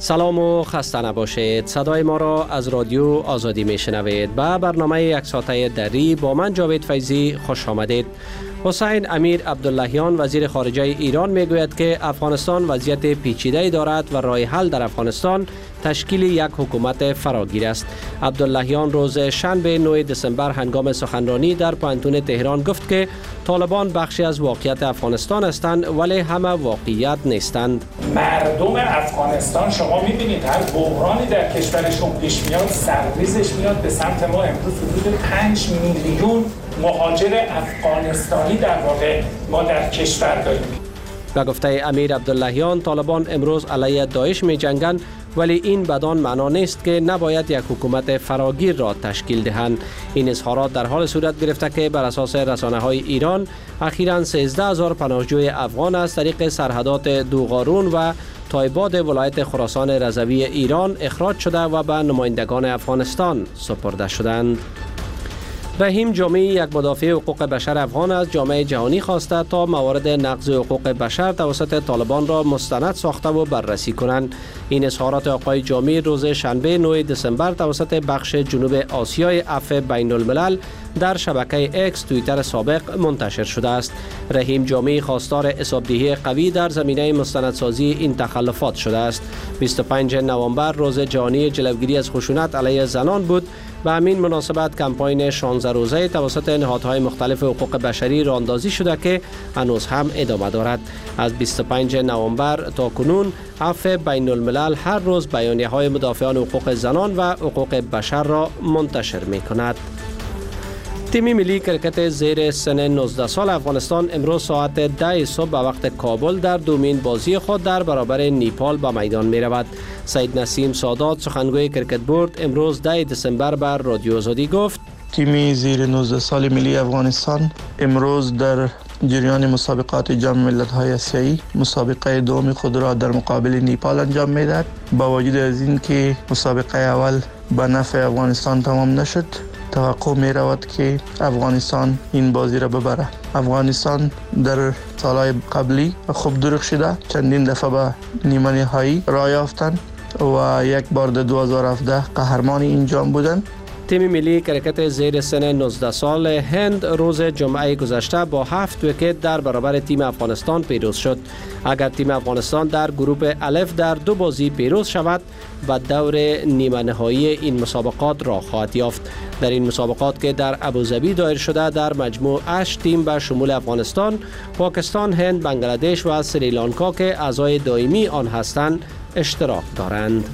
سلام و خسته نباشید. صدای ما را از رادیو آزادی میشنوید. به برنامه یک ساعته دری با من جاوید فیضی خوش آمدید. حسین امیر عبداللهیان وزیر خارجه ایران میگوید که افغانستان وضعیت پیچیده دارد و راه حل در افغانستان تشکیل یک حکومت فراگیر است. عبداللهیان روز شنبه 9 دسامبر هنگام سخنرانی در پوانتون تهران گفت که طالبان بخشی از واقعیت افغانستان هستند ولی همه واقعیت نیستند. مردم افغانستان شما می‌بینید هر بحرانی در کشورشون پیش میاد سرریزش میاد به سمت ما. امروز حدود 5 میلیون مهاجر افغانستانی در واقع ما در کشور داریم. به گفته امیر عبداللهیان طالبان امروز علیه داعش می جنگند ولی این بدان معنا نیست که نباید یک حکومت فراگیر را تشکیل دهند. این اظهارات در حال صورت گرفته که بر اساس رسانه‌های ایران اخیراً 13000 پناهجوی افغان از طریق سرحدات دوغارون و تایباد ولایت خراسان رضوی ایران اخراج شده و به نمایندگان افغانستان سپرده شدند. رحیم جامی یک مدافع حقوق بشر افغان از جامعه جهانی خواسته تا موارد نقض حقوق بشر توسط طالبان را مستند ساخته و بررسی کنند. این اظهارات آقای جامی روز شنبه 9 دسامبر توسط بخش جنوب آسیای عفو بین الملل در شبکه اکس توییتر سابق منتشر شده است. رحیم جامی خواستار حسابدهی قوی در زمینه مستندسازی این تخلفات شده است. 25 نوامبر روز جهانی جلوگیری از خشونت علیه زنان بود. به همین مناسبت کمپاین 16 روزه توسط نهادهای مختلف حقوق بشری راهاندازی شده که هنوز هم ادامه دارد. از 25 نوامبر تا کنون عفو بین الملل هر روز بیانیه‌های مدافعان حقوق زنان و حقوق بشر را منتشر می کند. تیم ملی کرکت زیر سن 19 سال افغانستان امروز ساعت 10 صبح به وقت کابل در دومین بازی خود در برابر نیپال به میدان می رود. سید نسیم سادات سخنگوی کرکت بورد امروز 10 دسامبر بر رادیو آزادی گفت تیم زیر 19 سال ملی افغانستان امروز در جریان مسابقات جام ملت‌های آسیایی مسابقه دوم خود را در مقابل نیپال انجام می‌دهد. با وجود از این که مسابقه اول به نفع افغانستان تمام نشد، توقع می رود که افغانستان این بازی را ببره. افغانستان در سالهای قبلی خوب درخشیده، چندین دفعه به نیمه نهایی راه یافتند و یک بار در 2017 قهرمان این جام بودند. تیم ملی کرکت زیر سن 19 سال هند روز جمعه گذشته با 7 ویکت در برابر تیم افغانستان پیروز شد. اگر تیم افغانستان در گروه الف در 2 بازی پیروز شود و دور نیمه نهایی این مسابقات را خواهد یافت. در این مسابقات که در ابوظبی دایر شده در مجموع 8 تیم به شمول افغانستان، پاکستان، هند، بنگلادش و سریلانکا که اعضای دائمی آن هستند اشتراک دارند.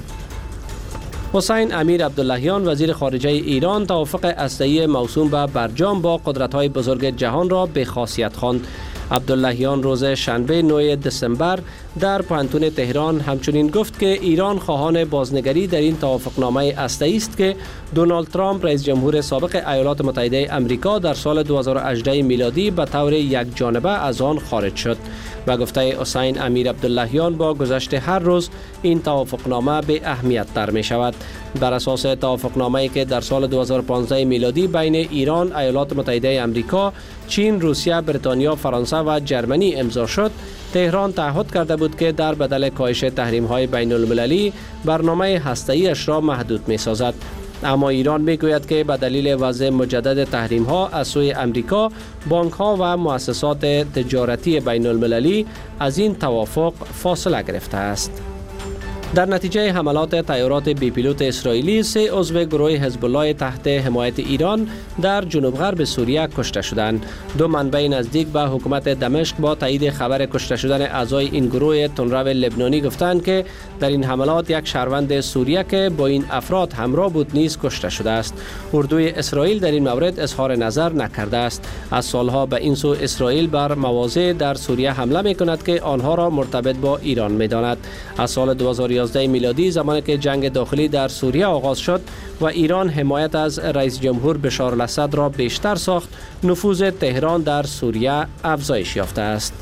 حسین امیر عبداللهیان وزیر خارجه ایران توافق اسلحه‌ای موسوم به برجام با قدرت‌های بزرگ جهان را به خاصیت خواند. عبداللهیان روز شنبه 9 دسامبر در پوانتون تهران همچنین گفت که ایران خواهان بازنگری در این توافقنامه اسلحه‌ای است که دونالد ترامپ رئیس جمهور سابق ایالات متحده آمریکا در سال 2018 میلادی به طور یک جانبه از آن خارج شد. و گفته حسین امیر عبداللهیان با گذشت هر روز این توافقنامه به اهمیت تر می شود. بر اساس توافقنامه‌ای که در سال 2015 میلادی بین ایران، ایالات متحده آمریکا، چین، روسیه، بریتانیا، فرانسه و جرمنی امضا شد، تهران تعهد کرده بود که در بدل کاهش تحریم‌های بین المللی برنامه هسته‌ایش را محدود می‌سازد. اما ایران میگوید که به دلیل وضع مجدد تحریم‌ها از سوی آمریکا، بانک‌ها و مؤسسات تجارتی بین المللی از این توافق فاصله گرفته است. در نتیجه حملات طیارات بی پیلوت اسرائیلی 3 عضو گروه حزب الله تحت حمایت ایران در جنوب غرب سوریه کشته شدند. 2 منبع نزدیک به حکومت دمشق با تایید خبر کشته شدن اعضای این گروه تندرو لبنانی گفتند که در این حملات یک شهروند سوریه که با این افراد همراه بود نیز کشته شده است. اردوی اسرائیل در این مورد اظهار نظر نکرده است. از سالها به این سو اسرائیل بر مواضع در سوریه حمله می‌کند که آنها را مرتبط با ایران می‌داند. از سال 2011 میلادی زمانی که جنگ داخلی در سوریه آغاز شد و ایران حمایت از رئیس جمهور بشار الاسد را بیشتر ساخت، نفوذ تهران در سوریه افزایش یافته است.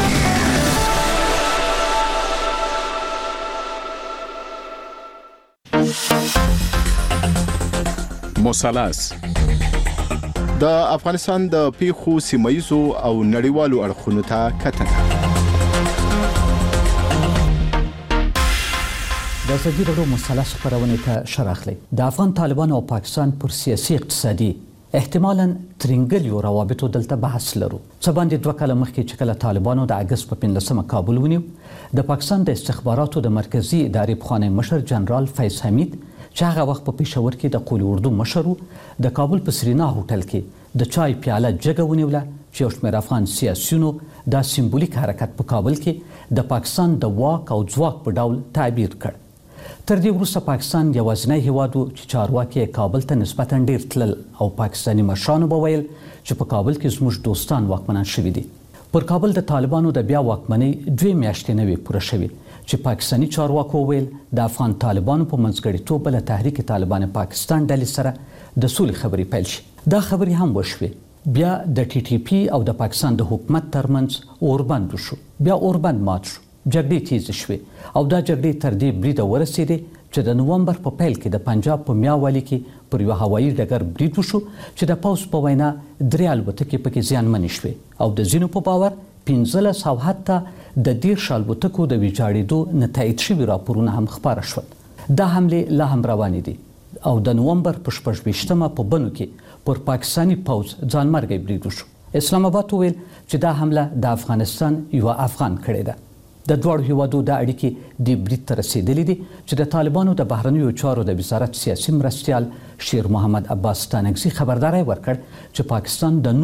مثلث د افغانستان د پیښو سیمایزو او نړیوالو اړخونو ته کتنه. د ازادي راډیو مثلث خپرونې ته ښه راغلی. د افغان طالبانو او پاکستان پر سیاسي اقتصادي احتمالاً ترنګلیو روابطو دلته بحث لرو. څه باندې 2 کاله مخکې چې کله طالبانو د اګست په 15 کابل ونیو، د پاکستان د استخباراتو د مرکزی ادارې پخوانی مشر جنرال فیض حمید چې هغه وخت په پېښور کې د قول اردو مشر و، د کابل په سرینا هوټل کې د چای پیاله جګه ونیوله چې یو شمېر افغان سیاسیونو دا سمبولیک حرکت په کابل کې د پاکستان د واک او ځواک په ډول تعبیر کړ. تر دې وروسته پاکستان یوازینی هیواد و چې چارواکي کابل ته نسبتاً ډیر تلل او پاکستاني مشرانو به ویل چې په کابل کې زموږ دوستان واکمنان شوي دي. پر کابل د طالبانو د بیا واکمنۍ 2 میاشتې نه وې پوره شوې چې پاکستاني چارواکو ویل د افغان طالبانو په منځګړیتوب له تحریک طالبان پاکستان ډلې سره د سولې خبرې پیل شي. دا خبرې هم وشوې. بیا د ټي ټي پی او د پاکستان د حکومت ترمنځ اوربند شو. بیا اوربند مات شو. جګړې تیز شوې او دا جګړې تر دې بریده ورسېدې چې د نومبر په پیل کې د پنجاب په میاوالي کې پر یو هوایي ډګر برید وشو چې د پوځ په وینا 3 الوتکې پکې زیانمنې شوې او د ځینو په باور 15 او حتی د 10 الوتکو د ویجاړېدو نه تایید شوي راپورونه هم خپاره شول. دا حملې لا هم روانې دي او د نومبر په 26مه په بنو کې پر پاکستاني پوځ ځانمرګی برید وشو. اسلام آباد ویل چې دا حمله د افغانستان یو افغان کړې ده. د دوړو هیوادو د اړیکې د برید ته رسیدلې دي چې د طالبانو د بهرنیو چارو د وزارت سیاسي مرستیال شیر محمد عباس ستانکزي خبرداری ورکړ چې پاکستان د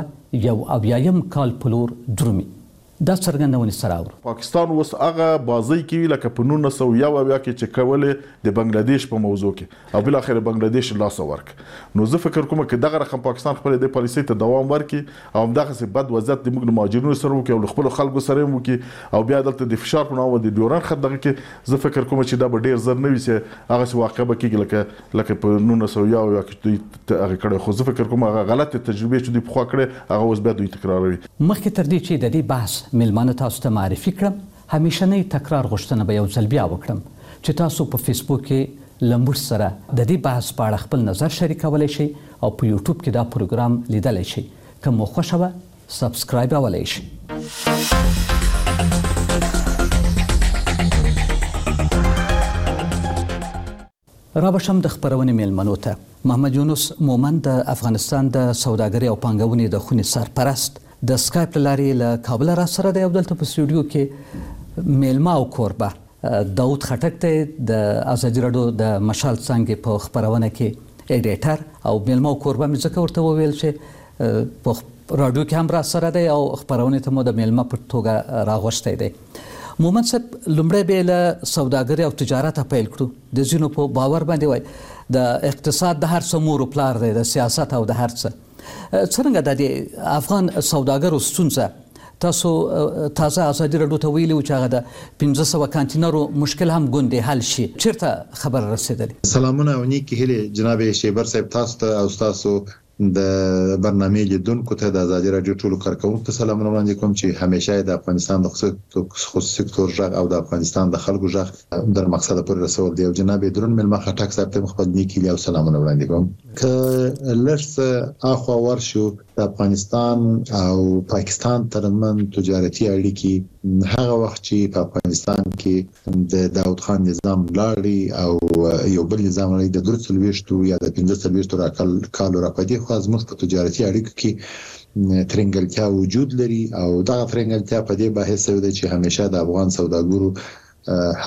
1991 کال په لور درومي. دا څرګندونې سره اور پاکستان اوس هغه بازی کې لکه په 1991 کې چې کولې د بنگلاديش په موضوع کې او بل اخر بنگلاديش لاس ورک. نو زه فکر کوم چې دغه رقم پاکستان خپل د پالیسۍ ته دوام ورکړي او دغه څه بد وضعیت د موږ مهاجرینو سره وکړي او خپل خلکو سره وکړي او بیا دلته د فشار په نوم د ډیورن خط دغه کې زه فکر کوم چې دا به ډیر زر نه وي چې هغه څه واقع به کېږي لکه په 1991 کې هغه کړه. خو زه فکر کوم هغه غلطه تجربه چې دوی په خوا کړې هغه اوس بیا دوی تکراروي. مخکې تر دې چې د دې بحث ملمانه تاسو ته معرفي کړم، همیشنۍ تکرار غوښتنه به یو ځل بیا وکړم چې تاسو په فیسبوک کې لمبوش سره د دې بحث په اړه خپل نظر شریکولی شئ او په یوټیوب کې دا پروګرام لیدلی شئ. که مو خوښه وه سبسکرایبولی شئ. رابشم د خپرونې میلمنو ته. محمد یونس مومن د افغانستان د سوداګرۍ او پانګونې د خونې سرپرست د سکایپ لارې له کابل را سره دی او دلته په سټوډیو کې میلمه او کوربه داود خټک دی د ازادي راډیو د مشال څانګې په خپرونه کې ایډیټر او میلمه او کوربه مې ځکه ورته وویل چې په راډیو کې هم را سره دی او خپرونې ته مو د میلمه په توګه راغوښتی دی. مومن صاحب لومړی به له سوداګرۍ او تجارت پیل کړو. د ځینو په باور باندې وای د اقتصاد د هر څه مور و پلار دی، د سیاست او د هر څه. څرنګه د افغان سوداګرو ستونزه تاسو تازه ازادي راډیو ته ویلي چې هغه د 1500 کانتینرو مشکل هم ګوندې حل شي، چیرته خبر رسیدلی؟ سلامونه او نیکی هیلې جناب شیبر صاحب تاسو ته او تاسو د برنامه لیدونکو ته د ازادي راډیو ټولو کارکونکو ته سلامونه وړاندې کوم چې همیشه د افغانستان د خصوصي سکتور ژغ او د افغانستان د خلکو ژغ در مقصد پورې رسول دی. او جناب درون ملما خټک صاحب ته خپل نیکی او سلامونه وړاندې کوم. که لږ اخوا ورشو د افغانستان او پاکستان ترمن تجارتي اړیکې هغه وخت چې په افغانستان کې د داود خان نظام لاړی او یو بل نظام لري د 23 یا د 15 کالو راپدې خو زموږ په تجارتي اړیکو کې ترنګلتیا وجود لري او دا ترنګلتیا په دې بحث دی چې همیشه د افغان سوداګرو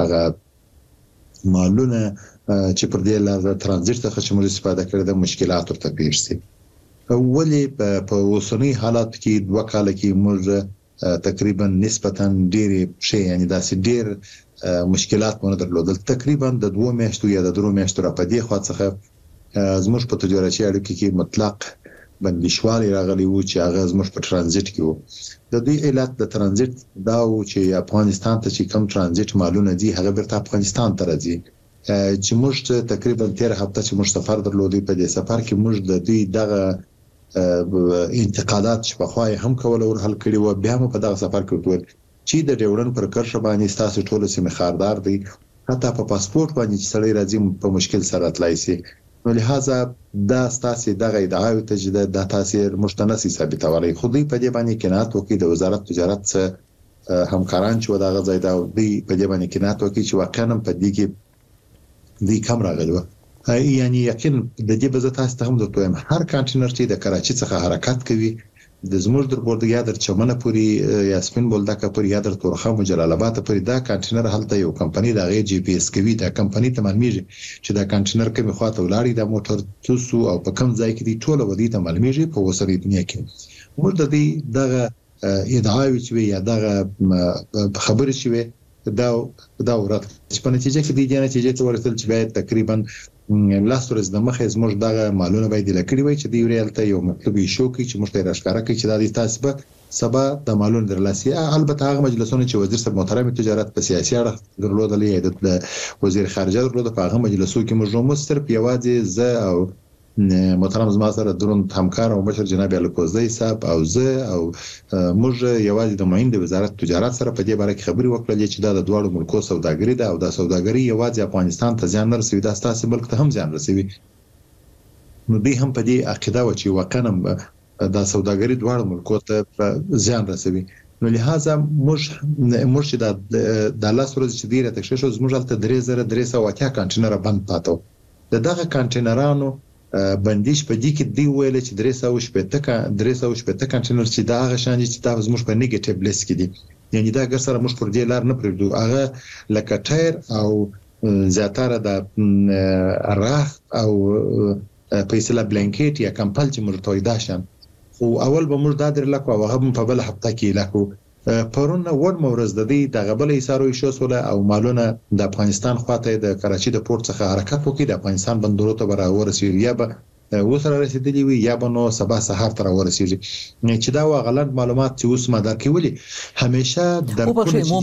هغه مالونه چې پر دې لار ترانزیت څخه چې موږ استفاده کړو د مشکلات ورته پیښ شي. اولی په اوسنی حالات کې 2 کال کې موږ تقریبا نسبتا ډېر شي یعنی داسې ډېر مشکلات مونږ درلودل. تقریبا د 2 میاشتو یا د 3 میاشتو را پدې خوا څخه زموږ په تجارتي اړیکو کې مطلق بندیشوالي راغلی وو چې هغه زموږ په ترانزیت کې وو. د دې علت د ترانزیت دا و چې افغانستان ته چې کوم ترانزیت مالونه دي هغه بیرته افغانستان ته راځي. چې موږ تقریبا 13 هفته چې موږ سفر درلودی په دې سفر کې موږ د دې دغه انتقادات چې په خوای هم کول او حل کړي و بیا په دغه سفر کې وټول چې د ډیورن پر کرښه باندې تاسو ټول سیمه خاردار دي حتی په پاسپورت باندې چې سړی راځي په مشکل سره تلای شي. نو لہذا دا ستاسو دغه ادعاوی ته د تاثیر مشتنسی ثابتولای خو دوی په دې باندې کنات وکړي د وزارت تجارت څخه همکاران چې دغه ځای دا دی په دې باندې کینات وکړي چې واقعا په دې کې دی کم راغلی یعنی یقین د دې بزه تاسو ته هم د تویم هر کانټینر چې د کراچي څخه حرکت کوي د زموږ در بورډ یا در چمنه پوری یا سپین بولدکه پوری یا در تورخم او جلال آباد پوری دا کانټینر هلته یو کمپنی د غي جی پی اس کوي دا کمپنی ته معلومیږي چې دا کانټینر کومه خواته ولاړی دا موټر توسو او په کم ځای کې دی ټوله ودی ته معلومیږي په وسري دنیا کې موږ د دې دغه ادعاوی چې یا دغه خبرې چې دا ورته چې په نتیجه کې دی نتیجه ته ورسېدل چې باید تقریبا لاستورز د مخه زموږ دغه مالونه باید لکړي وي چې دی ریالته یو مطلب شو کې چې مشته راښکاره کوي چې دا د تاسو به سبا د مالونو درلاسي البته هغه مجلسونه چې وزیر صاحب محترم تجارت په سیاسي اړه درلودلې د وزیر خارجه درلوده په هغه مجلسو کې موږ مستر پیوازي ز او محترم زما سره درون همکار او مشر جناب الکوزی صاحب او زه او موږ یوازې د معین د وزارت تجارت سره په دې باره کې خبري وکړلې چې دا د دوړو ملکو سوداګري ده او دا سوداګري یوازې افغانستان ته ځان نه رسوي دا ستاسو ملک ته هم ځان رسوي نو دوی هم په دې عقیده و چې وکنه دا سوداګري دوړو ملکو ته ځان رسوي نو لہذا موږ چې د لاس ورځ چې ډیره تکشش زموږ هلته 3380 کانټینر بند پاتو دغه کانټینرانو بندیش په دې کې دی ویل چې 360 کانټینر چې دا غشان چې تاسو زموږ په نیگیټیو لیست کې دي یعنی دا ګر سره موږ پر دې لار نه پریږدو هغه لکه ټایر او زیاتره د راخ او پیسلا بلانکیټ یا کمپل چې موږ تویدا شان او اول به موږ دا در لکو هغه په بل هفته کې لکو پرون ور مورز د دې د غبل ایثارو شو سوله او مالونه د افغانستان خواته د کراچي د پورت څخه حرکت وکړي د افغانستان بندرونو ته ورسېږي یا به وسره رسیدلی وي یا به نو سبا سحر تر ورسېږي چې دا غلط معلومات چې اوس ما درکولي همیشه د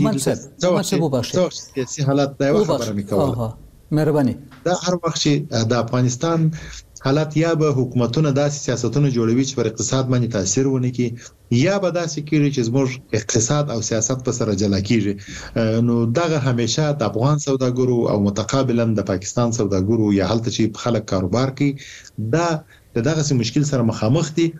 سیاسي حالت دا خبره میکوله مهرباني دا هر وخت چې د افغانستان حالات یا به حکومتونه داسې سیاستونه جوړوي چې پر اقتصاد باندې تاثیر ونه کوي یا به داسې کیږي چې زموږ اقتصاد او سیاست په سره جلا کیږي نو دغه همیشه د افغان سوداګرو او متقابلا د پاکستان سوداګرو یا حالت چې خلک کاروبار کوي دا دغه مشکل سره مخامخ دي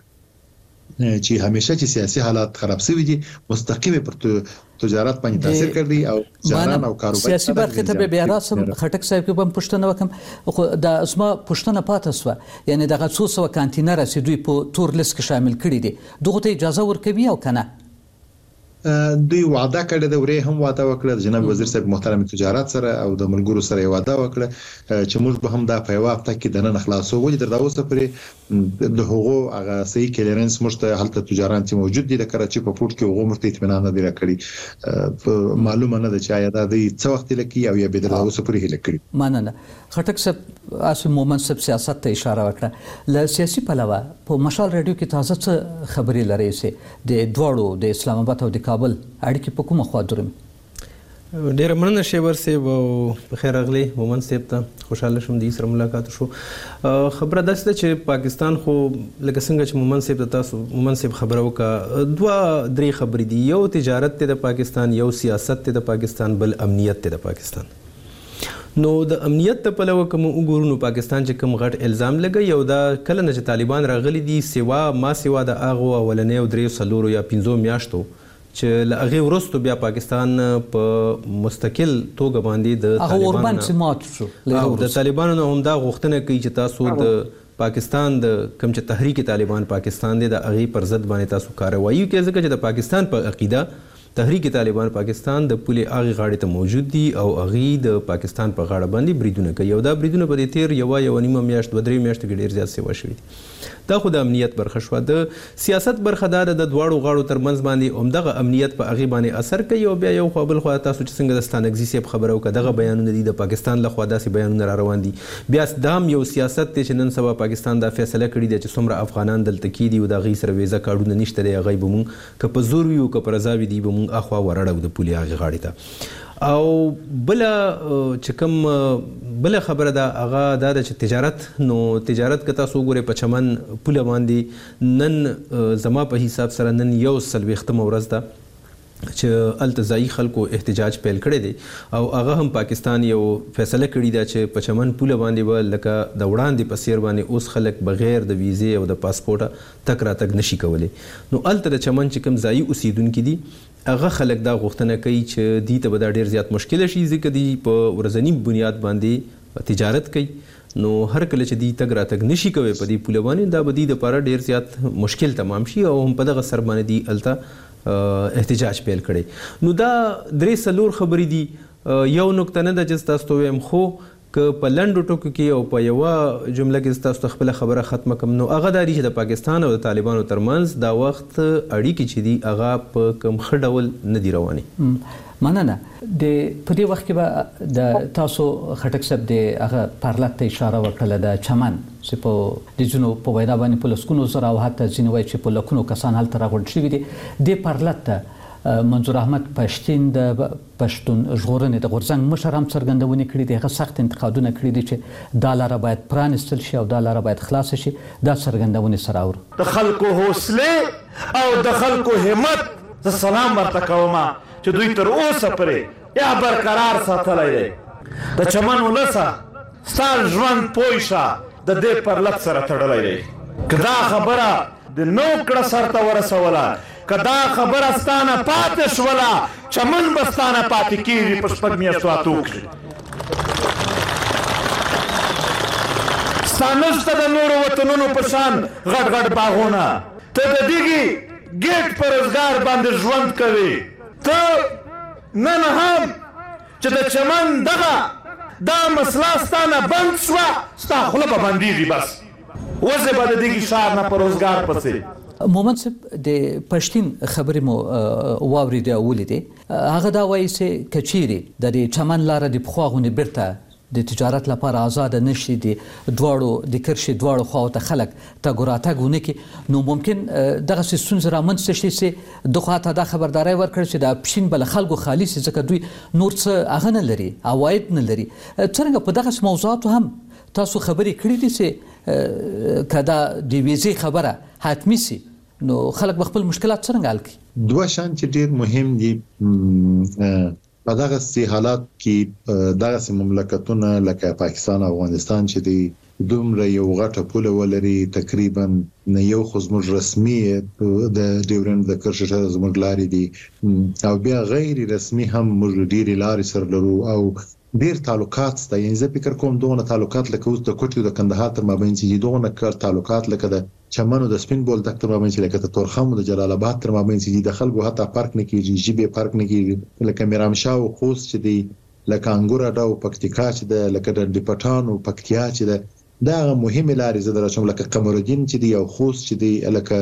چې همیشه چې سیاسي حالات خراب شوي دي مستقیم پر تجارت باندې تاثیر کوي او جاران او کاروبار سیاسي برخه ته به راسم خټک صاحب کې هم پښتنه وکم خو د اسما پښتنه پاتې سو یعنی دغه 300 کانټینر چې دوی په تور لیست کې شامل کړي دي دغه ته اجازه ورکوي او کنه دوی وعده کړې د ورې هم وعده وکړه جناب وزیر صاحب محترم تجارت سره او د ملګرو سره وعده وکړه چې موږ به هم دا په وخت کې د نن خلاصو ولې در دا اوسه پرې د هغو هغه صحیح کلیرنس مشته حالت تجارت موجود دي د کراچي په پورت کې هغه مرته اطمینان نه دی راکړي معلومه نه ده چې آیا دا د څو وخت لکې او یا به در اوسه پرې لکړي مننه خټک صاحب اسو مومن صاحب سیاست ته اشاره وکړه ل سیاسي پلوه په مشال رادیو کې تازه څه خبري لري چې د دوړو د اسلام آباد او کابل اړیکې په کومه خوا درومي ډېر مننه شیبر صاحب او بخیر راغلی مومن صاحب ته خوشاله شوم د سره ملاقات شو خبره داسې ده چې پاکستان خو لکه څنګه چې مومن صاحب تاسو مومن صاحب خبره وکړه دوه درې خبرې دي یو تجارت ته د پاکستان یو سیاست ته د پاکستان بل امنیت ته د پاکستان نو د امنیت ته پلوه کوم وګورو نو پاکستان چې کوم غټ الزام لګي یو دا کله نه چې طالبان راغلي دي سوا د هغه اولنې او درې سلورو یا 15 میاشتو چې لغه ورستو بیا پاکستان په مستقل توګه باندې د طالبان اوربان سمات شو د طالبانو هم دا غوښتنه کوي چې تاسو د پاکستان د کوم چې تحریک طالبان پاکستان دی د هغه پر ضد باندې تاسو کاروایی کوي ځکه چې د پاکستان په عقیده تحریک طالبان پاکستان د پولې اغه غاړې ته موجود دي او اغه د پاکستان په غاړه باندې بریدونه کوي او دا بریدونه په دې تیر یو نیمه میاشت 2-3 میاشتې کې ډیر زیات سیوا شوي دي دا خو د امنیت برخه شو د سیاست برخه د دواړو غاړو ترمنځ باندې عمدغه امنیت په اغه باندې اثر کوي او بیا یو خپل خو تاسو چې څنګه د ستانګزي سیب خبرو کداغه بیانونه دي د پاکستان له خوا داسې بیانونه را روان دي بیا دام یو سیاست چې نن سبا پاکستان دا فیصله کړی دی چې څومره افغانان دلته کې دي او دا غي سره ویزه کارډونه نشته دی غي بمون که په زور یو که پر ازاوی دی بمون اخوا ورړو د پولي هغه غاړې ته او بل چې کوم بل خبره ده هغه دا چې تجارت که تاسو وګورئ په چمن پوله باندې نن زما په حساب سره نن یو سلويختم ورځ ده چې التزائی خلکو احتجاج پیل کړی دی او هغه هم پاکستان یو فیصله کړی دا چې په چمن پوله باندې به لکه د وړاندې په څیر باندې اوس خلک بغیر د ویزې او د پاسپورټه تک راتګ نشي کولی. نو الته د چمن چې کوم ځایي اوسیدونکي دي هغه خلک دا غوښتنه کوي چې دوی ته به دا ډېر زیات مشکله شي ځکه دوی په ورځني بنیاد باندې تجارت کوي. نو هر کله چې دوی تګ راتګ نشي کوي په دې پوله باندې دا به دوی دپاره ډېر زیات مشکل تمام شي او هم په دغه سر باندې دوی هلته احتجاج پیل کړي. نو دا 3-4 خبرې دي. یو نقطه نه ده چې تاسو ته وایم خو که په لنډو ټکو کې او په یوه جمله کې تاسو ته خپله خبره ختمه کړم نو هغه دا دي چې د پاکستان او د طالبانو ترمنځ دا وخت اړیکې چې دي هغه په کوم ښه ډول نه دي روانې. مننه. په دې وخت کې به د تاسو خټک صاحب د هغه پارلط ته اشاره وکړله د چمن چې په د ځینو په وینا باندې په لسګونو زره او حتی ځینې وایي چې په لکونو کسان هلته راغونډ شوي دي. دې پارلط ته منظور احمد پښتین د پښتون ژغورنې د غورځنګ مشر هم څرګندونې کړي دي. هغه سخت انتقادونه کړي دي چې دا لاره باید پرانیستل شي او دا لاره باید خلاصه شي. دا څرګندونې سره اورو د خلکو حوصله او د خلکو همت زه سلام ورته کوم چې دوی تر اوسه پورې یا برقرار ساتلی دی. د چمن ولسه ستا ژوند پوه شه د دې پرلط سره تړلی دی. که دا خبره د نو کړه سرته ورسوله که دا خبره ستانه پاتې شوله چمن به ستانه پاتې کېږي په 6 میاشتو اتو کښې. ستا نشته د نورو وطنونو په شان غټ غټ باغونه. ته د دغې ګیټ په روزګار باندې ژوند کوي. ته نن هم چې د چمن دغه دا مسله ستانه بند شوه ستا خوله به بندېږي. بس وزې به د دغې ښار نه په روزګار پسې. مومن صاحب د پښتین خبرې مو واورېدې او ولیدې. هغه دا وایي چې که چیرې د دې چمن لاره د پخوا غوندې بیرته د تجارت لپاره آزاده نشي د دواړو د کرښې دواړو خواو ته خلک تګ و راتګ ونه کړي نو ممکن دغسې ستونزې رامنځته شي چې د خواته دا خبرداری ورکړي چې دا پښین به له خلکو خالي شي ځکه دوی نور څه هغه نه لري عواید نه لري. څرنګه په دغسې موضوعاتو هم تاسو خبرې کړي دي چې که دا د ویزې خبره حتمي سي نو خلک به خپل مشکلات څرنګه حل کړي؟ دوه شان چې ډېر مهم دي په دغسې حالات کې دغسې مملکتونه لکه پاکستان او افغانستان چې دی دومره یو غټه پوله ولري تقریبا نه یو خو زموږ رسمي د ډیورنډ د کرښې زموږ لارې دي او بیا غیر رسمي هم موږ ډېرې لارې سره لرو او ډیر تعلقات سته. یعنی زه فکر کوم دغه تعلقات لکه اوس د کوټي او د کندهار تر مابین چې دغه تعلقات لکه د چمن او د سپین بولدک تر مابین چې لکه د تورخم او د جلال آباد تر مابین چې د خلکو حتی فرق نه کیږي جيبه فرق نه کیږي لکه میرامشاه او خوست چې دی لکه انګور اډو پکتیکا چې د لکه د ډیپټان او پکتیا چې دا مهمه لارې زده راچوم لکه قمرالدین چې دی او خوست چې دی لکه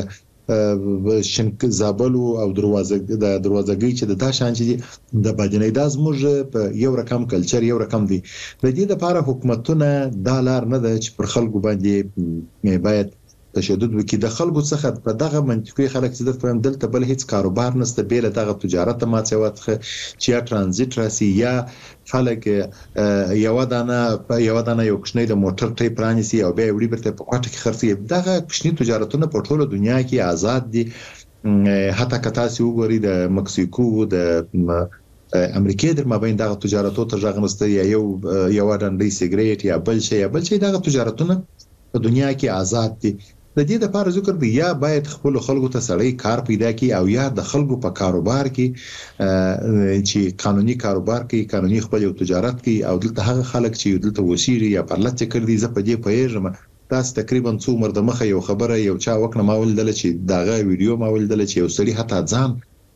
شنک زابل او دروازګي چې د شان چې د باجنې د زموږ په یو رقم کلچر یو رقم دی. د دې لپاره حکومتونه دا لار نه ده چې پر خلکو باندې باید تشدد وکړي. د خلکو څخه په دغه منطقي خلک چې درته دلته بل هیڅ کاروبار نشته بیل دغه تجارت ماڅوت چې یا ترانزیت راسي یا خلک یو دانه یو کښنی د موټر ټای پرانیسي او بیا وړي برته په کوټه کې خرڅي. دغه کښنی تجارتونه په ټوله دنیا کې آزاد دي. حتی کتا سي وګوري د مکسیکو د امریکای در مابین دغه تجارتو ته ځغنسته یا یو ډنډي سیګریټ یا بل شي دغه تجارتونه په دنیا کې آزاد دي. د دې لپاره ذکر دی یا باید خپل خلکو ته سړی کار پیدا کړي او یا د خلکو په کاروبار کې چې قانوني کاروبار کې قانوني خپل یو تجارت کې او دلته هغه خلک چې دلته وسیري یا پرلط کړي دي زه په دې پوهیږم. تاسو تقریبا څو مر د مخه یو خبره یو چا وکړه ما ولدل چې داغه ویډیو ما ولدل چې یو سړی حتی ځان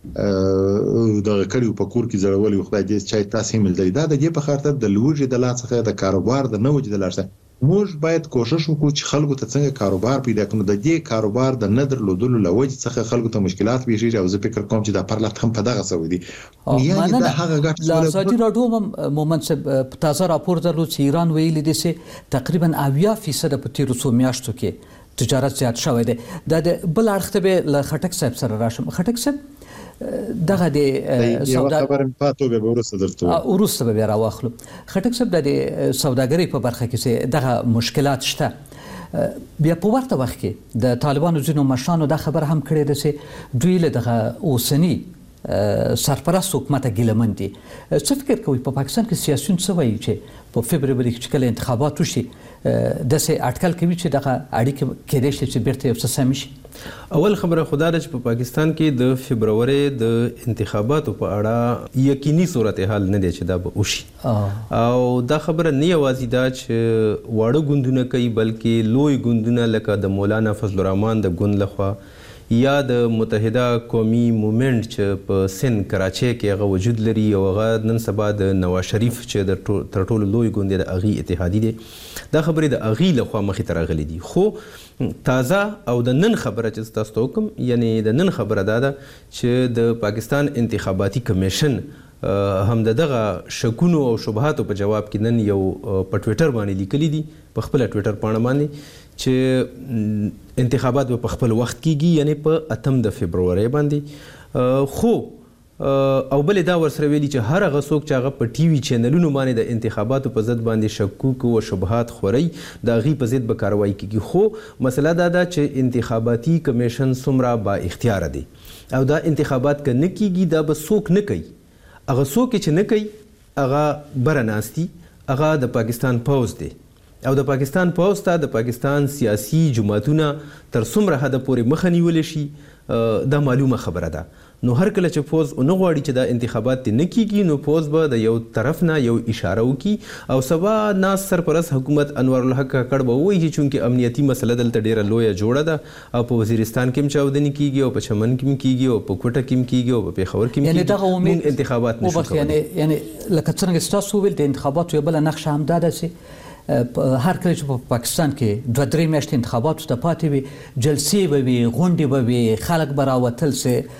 دغه کړیو په کور کې زړولې خدای دې چې تاسو هم دلته دا د دې په خاطر د لوجي د لاس څخه د کاروبار د نوج د لارسه موږ باید کوشش وکړو چې خلکو ته څنګه کاروبار پیدا کړو. د دې کاروبار د ندر لودلو لوجه څخه خلکو ته مشکلات پیښیږي او زه فکر کوم چې دا پرلط هم په دغه سوي دي. یعنی دا هغه غټ ازادي راډیو مومنت تازه راپور درلود چې ایران ویلي دي چې تقریبا 80% په تیرو څو میاشتو کې تجارت زیات شوی دی. دا بل اړخ ته به له خټک صاحب سره راشم. خټک صاحب دغه د سودا خبره پاتو به ورسره درته ورسره به راوخلو. خټک صاحب د سوداګرۍ په برخه کې دغه مشکلات شته. بیا په ورته وخت کې د طالبانو ځینو مشرانو دا خبره هم کړې ده چې دوی له دغه اوسنی سرپرست حکومت ګیلمن دي. څه فکر کوئ په پاکستان کې سیاسیون څه وایي چې په فبروري کې چې کله انتخابات وشي داسې اټکل کوي چې دغه اړیکې کېدای شي چې بیرته یو څه سم شي؟ اول خبره خدا ده چې په پاکستان کې د فبروري د انتخاباتو په اړه یقیني صورتحال نه دی چې دا به وشي او دا خبره نه یوازې دا چې واړه ګوندونه کوي بلکې لوی ګوندونه لکه د مولانا فضل الرحمن د ګوند لخوا یا د متحده قومي مومنټ چې په سند کراچۍ کې هغه وجود لري او هغه نن سبا د نواز شریف چې د تر ټولو لوی ګوند د هغې اتحادي دی دا خبرې د هغې لخوا مخې ته راغلي دي. خو تازه او د نن خبره چې تاسو ته وکړم یعنی د نن خبره دا ده چې د پاکستان انتخاباتي کمیشن هم دغه شکونو او شبهاتو په جواب کې نن یو په ټویټر باندې لیکلي دي په خپله ټویټر پاڼه باندې چې انتخابات به په خپل وخت کیږي یعنی په 8 د فبروري باندې. خو او بلې دا ورسره ویلي چې هر هغه څوک چې هغه په ټي وي چینلونو باندې د انتخاباتو په ضد باندې شکوک او شبهات خوري د هغې په ضد به کاروایی کیږي. خو مسله دا ده چې انتخاباتي کمیشن څومره با اختیاره دی او دا انتخابات که نه کیږي دا به څوک نه کوي. هغه څوک چې نه کوي هغه بره ناستي هغه د پاکستان پوځ دی او د پاکستان پوځ ته د پاکستان سیاسي جماعتونه تر څومره حده پورې مخه نیولی شي دا معلومه خبره ده. نو هر کله چې پوځ ونه غواړي چې دا انتخابات نه کیږي نو پوځ به د یو طرف نه یو اشاره وکړي او سبا ناس سرپرست حکومت انوار الحق کاکړ به ووایي چې چونکې امنیتي مسله دلته ډیره لویه جوړه ده او په وزیرستان کې هم چاودنې کیږي او په چمن کې هم کیږي او په کوټه کې هم کیږي او په پېښور کې هم یعنې دغه امید انتخابات نشو کولی. یعنې لکه څرنګه چې تاسو وویل د انتخاباتو یوه بله نقشه هم دا ده چې هر کله چې په پاکستان کې 2-3 میاشتې انتخاباتو ته پاتې وي جلسې به وي غونډې به وي خلک به راوتل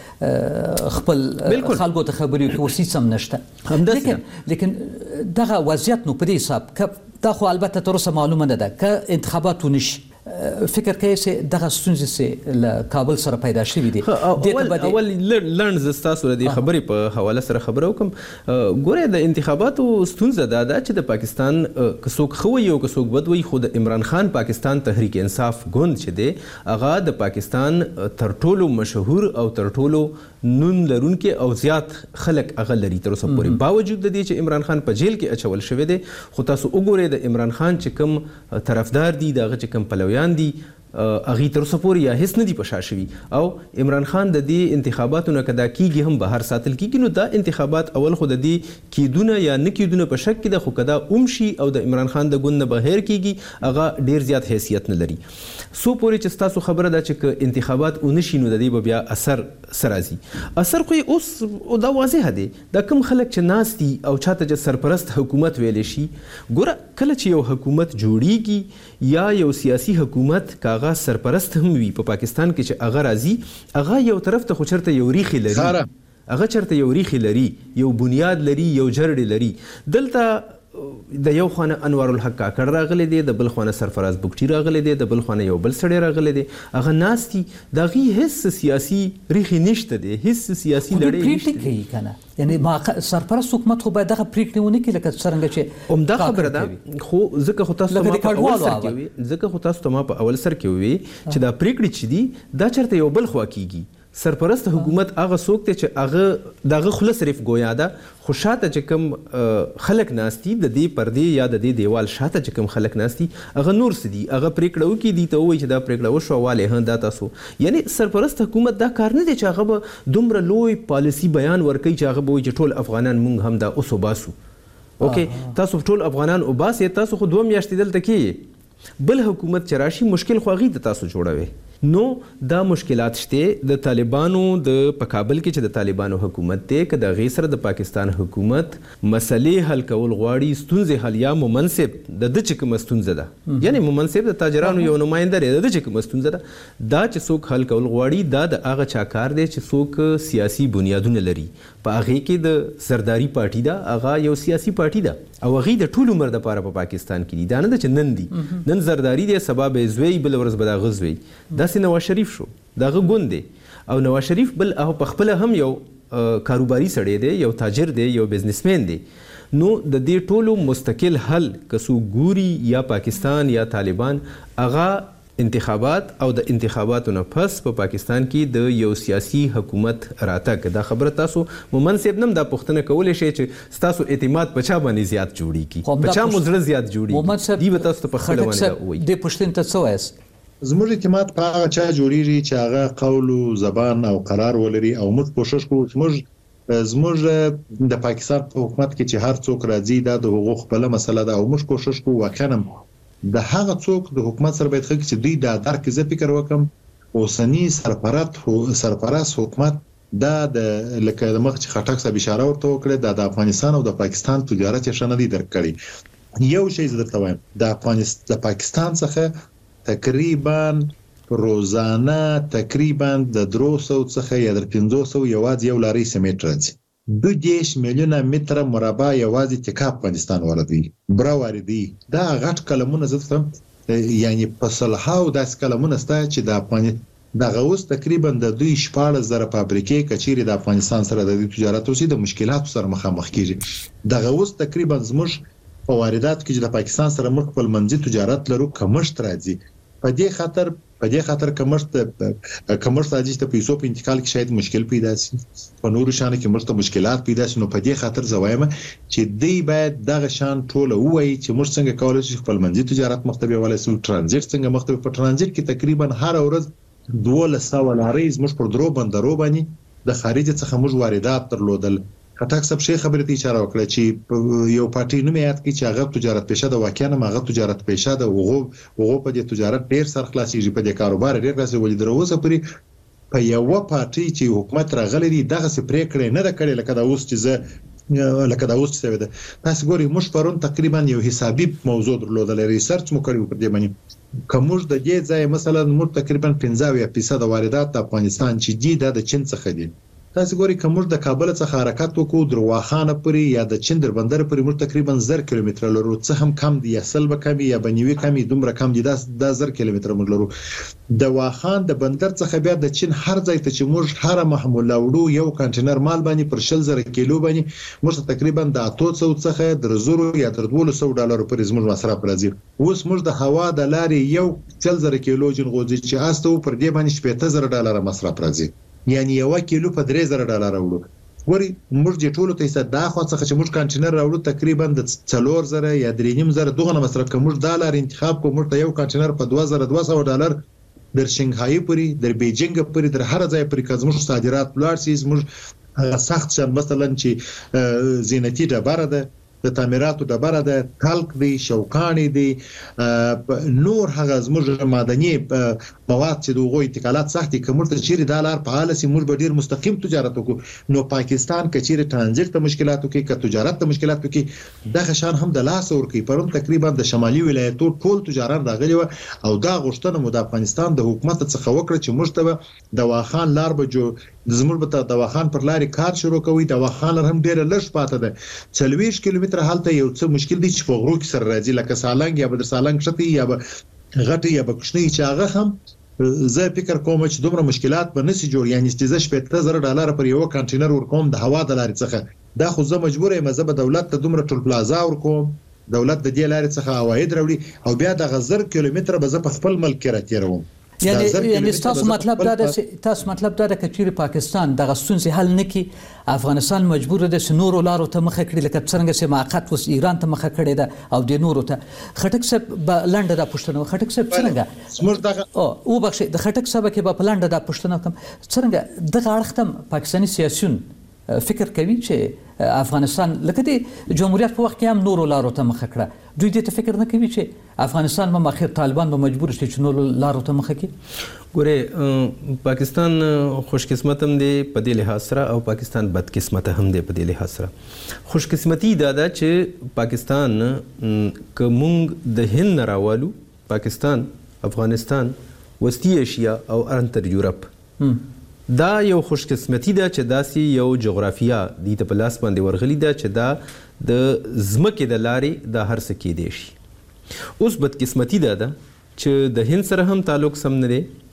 سي خپل خلکو ته خبرې وکړي اوس هېڅ هم نشته. لیکن دغه وضعیت نو په دې حساب دا خو البته تر اوسه معلومه نه ده که انتخابات ونشي فکر کوي چې دغه ستونزې چې له کابل سره پیدا شوي دي اول لنډ زه ستاسو له دې خبرې په حواله سره خبره وکړم. ګورئ د انتخاباتو ستونزه دا ده چې د پاکستان که څوک ښه وایي او که څوک بد وایي خو د عمران خان پاکستان تحریک انصاف ګوند چې دی هغه د پاکستان تر ټولو مشهور او تر ټولو نون لرونکي او زیات خلک هغه لري تر اوسه پورې باوجود د دې چې عمران خان په جیل کې اچول شوی دی. خو تاسو وګورئ د عمران خان چې کوم طرفدار دي د هغه چې کوم پلویان دي هغې تر اوسه پورې یا هیڅ نه دي په شا شوي او عمران خان د دې انتخاباتو نه که دا کیږي هم بهر ساتل کیږي نو دا انتخابات اول خو د دې کیدونه یا نه کیدونه په شک کې ده خو که دا شي او د عمران خان د ګوند نه بهر کیږي هغه ډیر زیات حیثیت نه لري. سو پورې چې ستاسو خبره ده چې که انتخابات ونشي نو د دې به بیا اثر څه راځي. اثر خو اوس دا واضحه دی دا کوم خلک چې ناست دي او چاته چې سرپرست حکومت ویلی شي ګوره کله چې یو حکومت جوړیږي یا یو سیاسي حکومت که هغه سرپرست هم وي په پاکستان کې چې هغه راځي هغه یو طرف ته خو چېرته یو ریښې لري هغه چېرته یو ریښې لري یو بنیاد لري یو جرړې لري. دلته د یو خانه انوار الحق کاکړ راغلی دی د بل خانه سرفراز بګټي راغلی دی د بل خانه یو بل سړی راغلی دی هغه ناست دي د هغې هېڅ سیاسي ریښې نشته دی هېڅ سیاسي لړۍ نشته کوي که نه یعنې سرپرست حکومت خو باید دغه پرېکړې ونه کړي لکه څرنګه چې همدا خبره ده خو ځکه خو تاسو ته ما په اول سر کې ووي چې دا پرېکړې چې دي دا چېرته یو بل خوا کیږي. سرپرست حکومت هغه څوک دی چې هغه دغه خوله صرف ګویا ده خو شاته چې کوم خلک ناست دي د دې پردې یا د دې دیوال شاته چې کوم خلک ناست دي هغه نور څه دي هغه پرېکړه وکړي دي ته ووایي چې دا پرېکړه وشوه والې دا تاسو یعنې سرپرست حکومت دا کار نه دی چې هغه به دومره لوی پالیسي بیان ورکوي چې هغه به وایي چې ټول افغانان موږ هم دا اوس وباسو. اوکې تاسو ټول افغانان وباسئ تاسو خو 2 میاشتې دلته کیږي بل حکومت چې راشي مشکل خو هغې ته تاسو جوړوئ. نو دا مشکلات شته د طالبانو د په کابل کې چې د طالبانو حکومت دی که د هغې سره د پاکستان حکومت مسلې حل کول غواړي ستونزې حل یا ممنصب د ده چې کومه ستونزه ده یعنې ممنصب د تاجرانو یو نماینده دی د ده چې کومه ستونزه ده دا چې څوک حل کول غواړي دا د هغه چا کار دی چې څوک سیاسي بنیادونه لري. په هغې کې د زرداري پارټي ده هغه یو سیاسي پارټي ده او هغې د ټول عمر دپاره په پاکستان کې دي دا نه ده چې نن دي نن زرداري دی سبا به یې زوی بله ورځ به د هغه زوی داسې نواز شریف شو د هغه ګوند دی او نواز شریف بل په خپله هم یو کاروباري سړی دی یو تاجر دی یو بزنسمین دی. نو د دې ټولو مستقل حل که څوک ګوري یا پاکستان یا طالبان هغه انتخابات او د انتخاباتو نه پس په پاکستان کې د یو سیاسي حکومت راتګ دا خبره تاسو مومن صاحب نم دا پوښتنه کولی شئ چې ستاسو اعتماد په چا باندې زیات جوړیږي په چا مو زړه زیات جوړیږي دی به تاسو ته په خپله باندې وایي دې پوښتنې ته څه وایاست؟ زموږ اعتماد په هغه چا جوړیږي چې هغه قول او زبان او قرار ولري او موږ کوشش کوو زموږ د پاکستان په حکومت کې چې هر څوک راځي دا د حقوق خپل مسله ده او موږ کوشش کوو واقعا د هغه څوک د حکومت سره باید خلک چې دوی دا درک زه فکر وکم اوسنی سرپرست حکومت دا د لکه د مخ چې خټک صاحب اشاره ورته وکړه د افغانستان او د پاکستان تجارت یې شنه دي درک کړي یو شی زه درته وایم د پاکستان څخه تقریبا روزانه تقریبا د 300 څخه یا د 500 یوازې یو لاري سمیټ راځي 2 میلیونه متر مربع یوازې تکا افغانستان واردوي برا واردوي دا غټ کلمونه زه یعنی په صلحاو داس کلمونه ستا چې د افغانستان د غوس تقریبا د 14,000 فابریکې کچيري د افغانستان سره د تجارت او د مشکلاتو سره مخامخ کیږي د غوس تقریبا زموږ په واردات کې د پاکستان سره موږ خپل منځي تجارت لرو کمشت راځي په دې خاطر کمشت راځي چې پیسو په انتقال کې شاید مشکل پیدا شي په نورو شانو کې مرته مشکلات پیدا شي نو په دې خاطر زوایم چې دی باید دغه شان ټوله وایي چې موږ څنګه کولای شو خپل منځي تجارت مختبي ولای سو ترانزیت څنګه مختبي په ترانزیت کې تقریبا هر ورځ 1200 لارې موږ پر درو بندرو باندې د خارج څخه موږ واردات درلودل خټک صاحب شیخ خبرې ته اشاره وکړه چې یو پارټي نوم یاد کړي چې هغه تجارت پیشه ده واقعا هغه تجارت پیشه ده وغو په دې تجارت ډیر سرخلاصيږي په دې کاروبار ډیر راځي ولې دروازه پرې په یو پارټي چې حکومت راغلي دي دغه سپری کړي نه د کړي لکه دا اوس چې څه ده تاسو ګوري موږ پرون تقریبا یو حسابي موضوع درلودل ریسرچ مو کړی پر دې باندې کومج د دې ځای مثلا موږ تقریبا 15% واردات د افغانستان چې دي د چین څخه دي تاسو ګوري کومج د کابل څخه حرکت وکړو درواخانه پورې یا د چین در بندر پورې موږ تقریبا 1000 کیلومتر لرو څه هم کم دي یا سل به کمی یا بنوي کمی دومره کم دي دا 1000 کیلومتر موږ لرو د واخان د بندر څخه بیا د چین هر ځای ته چې موږ هر محموله وړو یو کنټینر مال باندې پر 6000 کیلو باندې موږ تقریبا د 800 څخه د 1000 یا تر 1200 ډالر پورې زموږ مصرف راځي اوس موږ د هوا د لارې یو 4000 کیلو جنغوځي چې استو پر دې باندې 7000 ډالر مصرف راځي یعنی 1 کیلو په 3000 ډالر وړو ګوري موږ د ټولو ته څه دا خو څه چې موږ کانټینر راوړو تقریبا د 4000 یا 3000 دغه مصرف کوم موږ ډالر انتخاب کوم موږ یو کانټینر په 2200 ډالر در شنغهای پورې در بیجینګ پورې در هر ځای پورې کوم صادرات بلار سي موږ سخت شان مثلا چې زینتی ډبره ده د تعمیراتو ډبره ده کلک دی شوکانی دی نور هغه زموږ معدني مواد چې دغه انتقالات سختي کومر ته چیرې دالر په حاله سي موږ به ډیر مستقیم تجارت وکړو نو پاکستان کچيره ترانزیت ته مشکلاتو کې ک تجارت ته مشکلاتو کې دغه شان هم د لاس ور کوي پرون تقریبا د شمالي ولایتو ټول تجارت راغلي او دا غوښتنه مو د افغانستان د حکومت څخه وکړه چې موږ ته د واخان لار به جو زموږ به د واخان پر لارې کار شروع کوي د واخان هم ډیر لږ پاته ده 40 کیلومتر حالته یو څه مشکل دي چې په غرو کې سره راځي لکه سالنګ یا بدر سالنګ شتي یا غټي یا بکشنی چې هغه هم زه فکر کوم چې دومره مشکلات به نسی جوړ یعنی چې 7000 ډالر پر یو کانټینر ورکوم د هوا د لارې څخه دا خو زه مجبور یم زه به دولت ته دومره ټول پلازا ورکوم دولت د دې لارې څخه عواید راوړي او بیا د 1000 کیلومتر به زه په خپل ملک کې راتیروم یعنی تاسو مطلب دا ده چې چیرې پاکستان د غستونځ حل نکي افغانستان مجبور ده چې نورو لارو ته مخه کړي لکه څنګه چې موقت وس ایران ته مخه کړي ده او د نورو ته خټک صاحب لنډه دا پښتنه خټک صاحب څنګه زموږ دغه او بخښه د خټک صاحب کې په لنډه دا پښتنه کوم څنګه دغه اړختم پاکستاني سیاسيون فکر کوي چې افغانستان لکه د جمهوریت په وخت کې هم نورو لارو ته مخه کړه دوی دې ته فکر نه کوي چې افغانستان به اخر طالبان به مجبور شي چې نورو لارو ته مخه کړي ګوره پاکستان خوش قسمت هم دی په دې لحاظ سره او پاکستان بد قسمت هم دی په دې لحاظ سره خوش قسمتي دا ده چې پاکستان که مونږ د هند نه راوالو پاکستان افغانستان وسطی ایشیا او انتر یورپ دا یو خوش قسمتي ده چې داسې یو جغرافیا دی ته په لاس باندې ورغلی ده چې دا د ځمکې د لارې دا هر څه کیدی شي اوس بدقسمتي دا ده چې د هند سره هم تعلق سم نه دی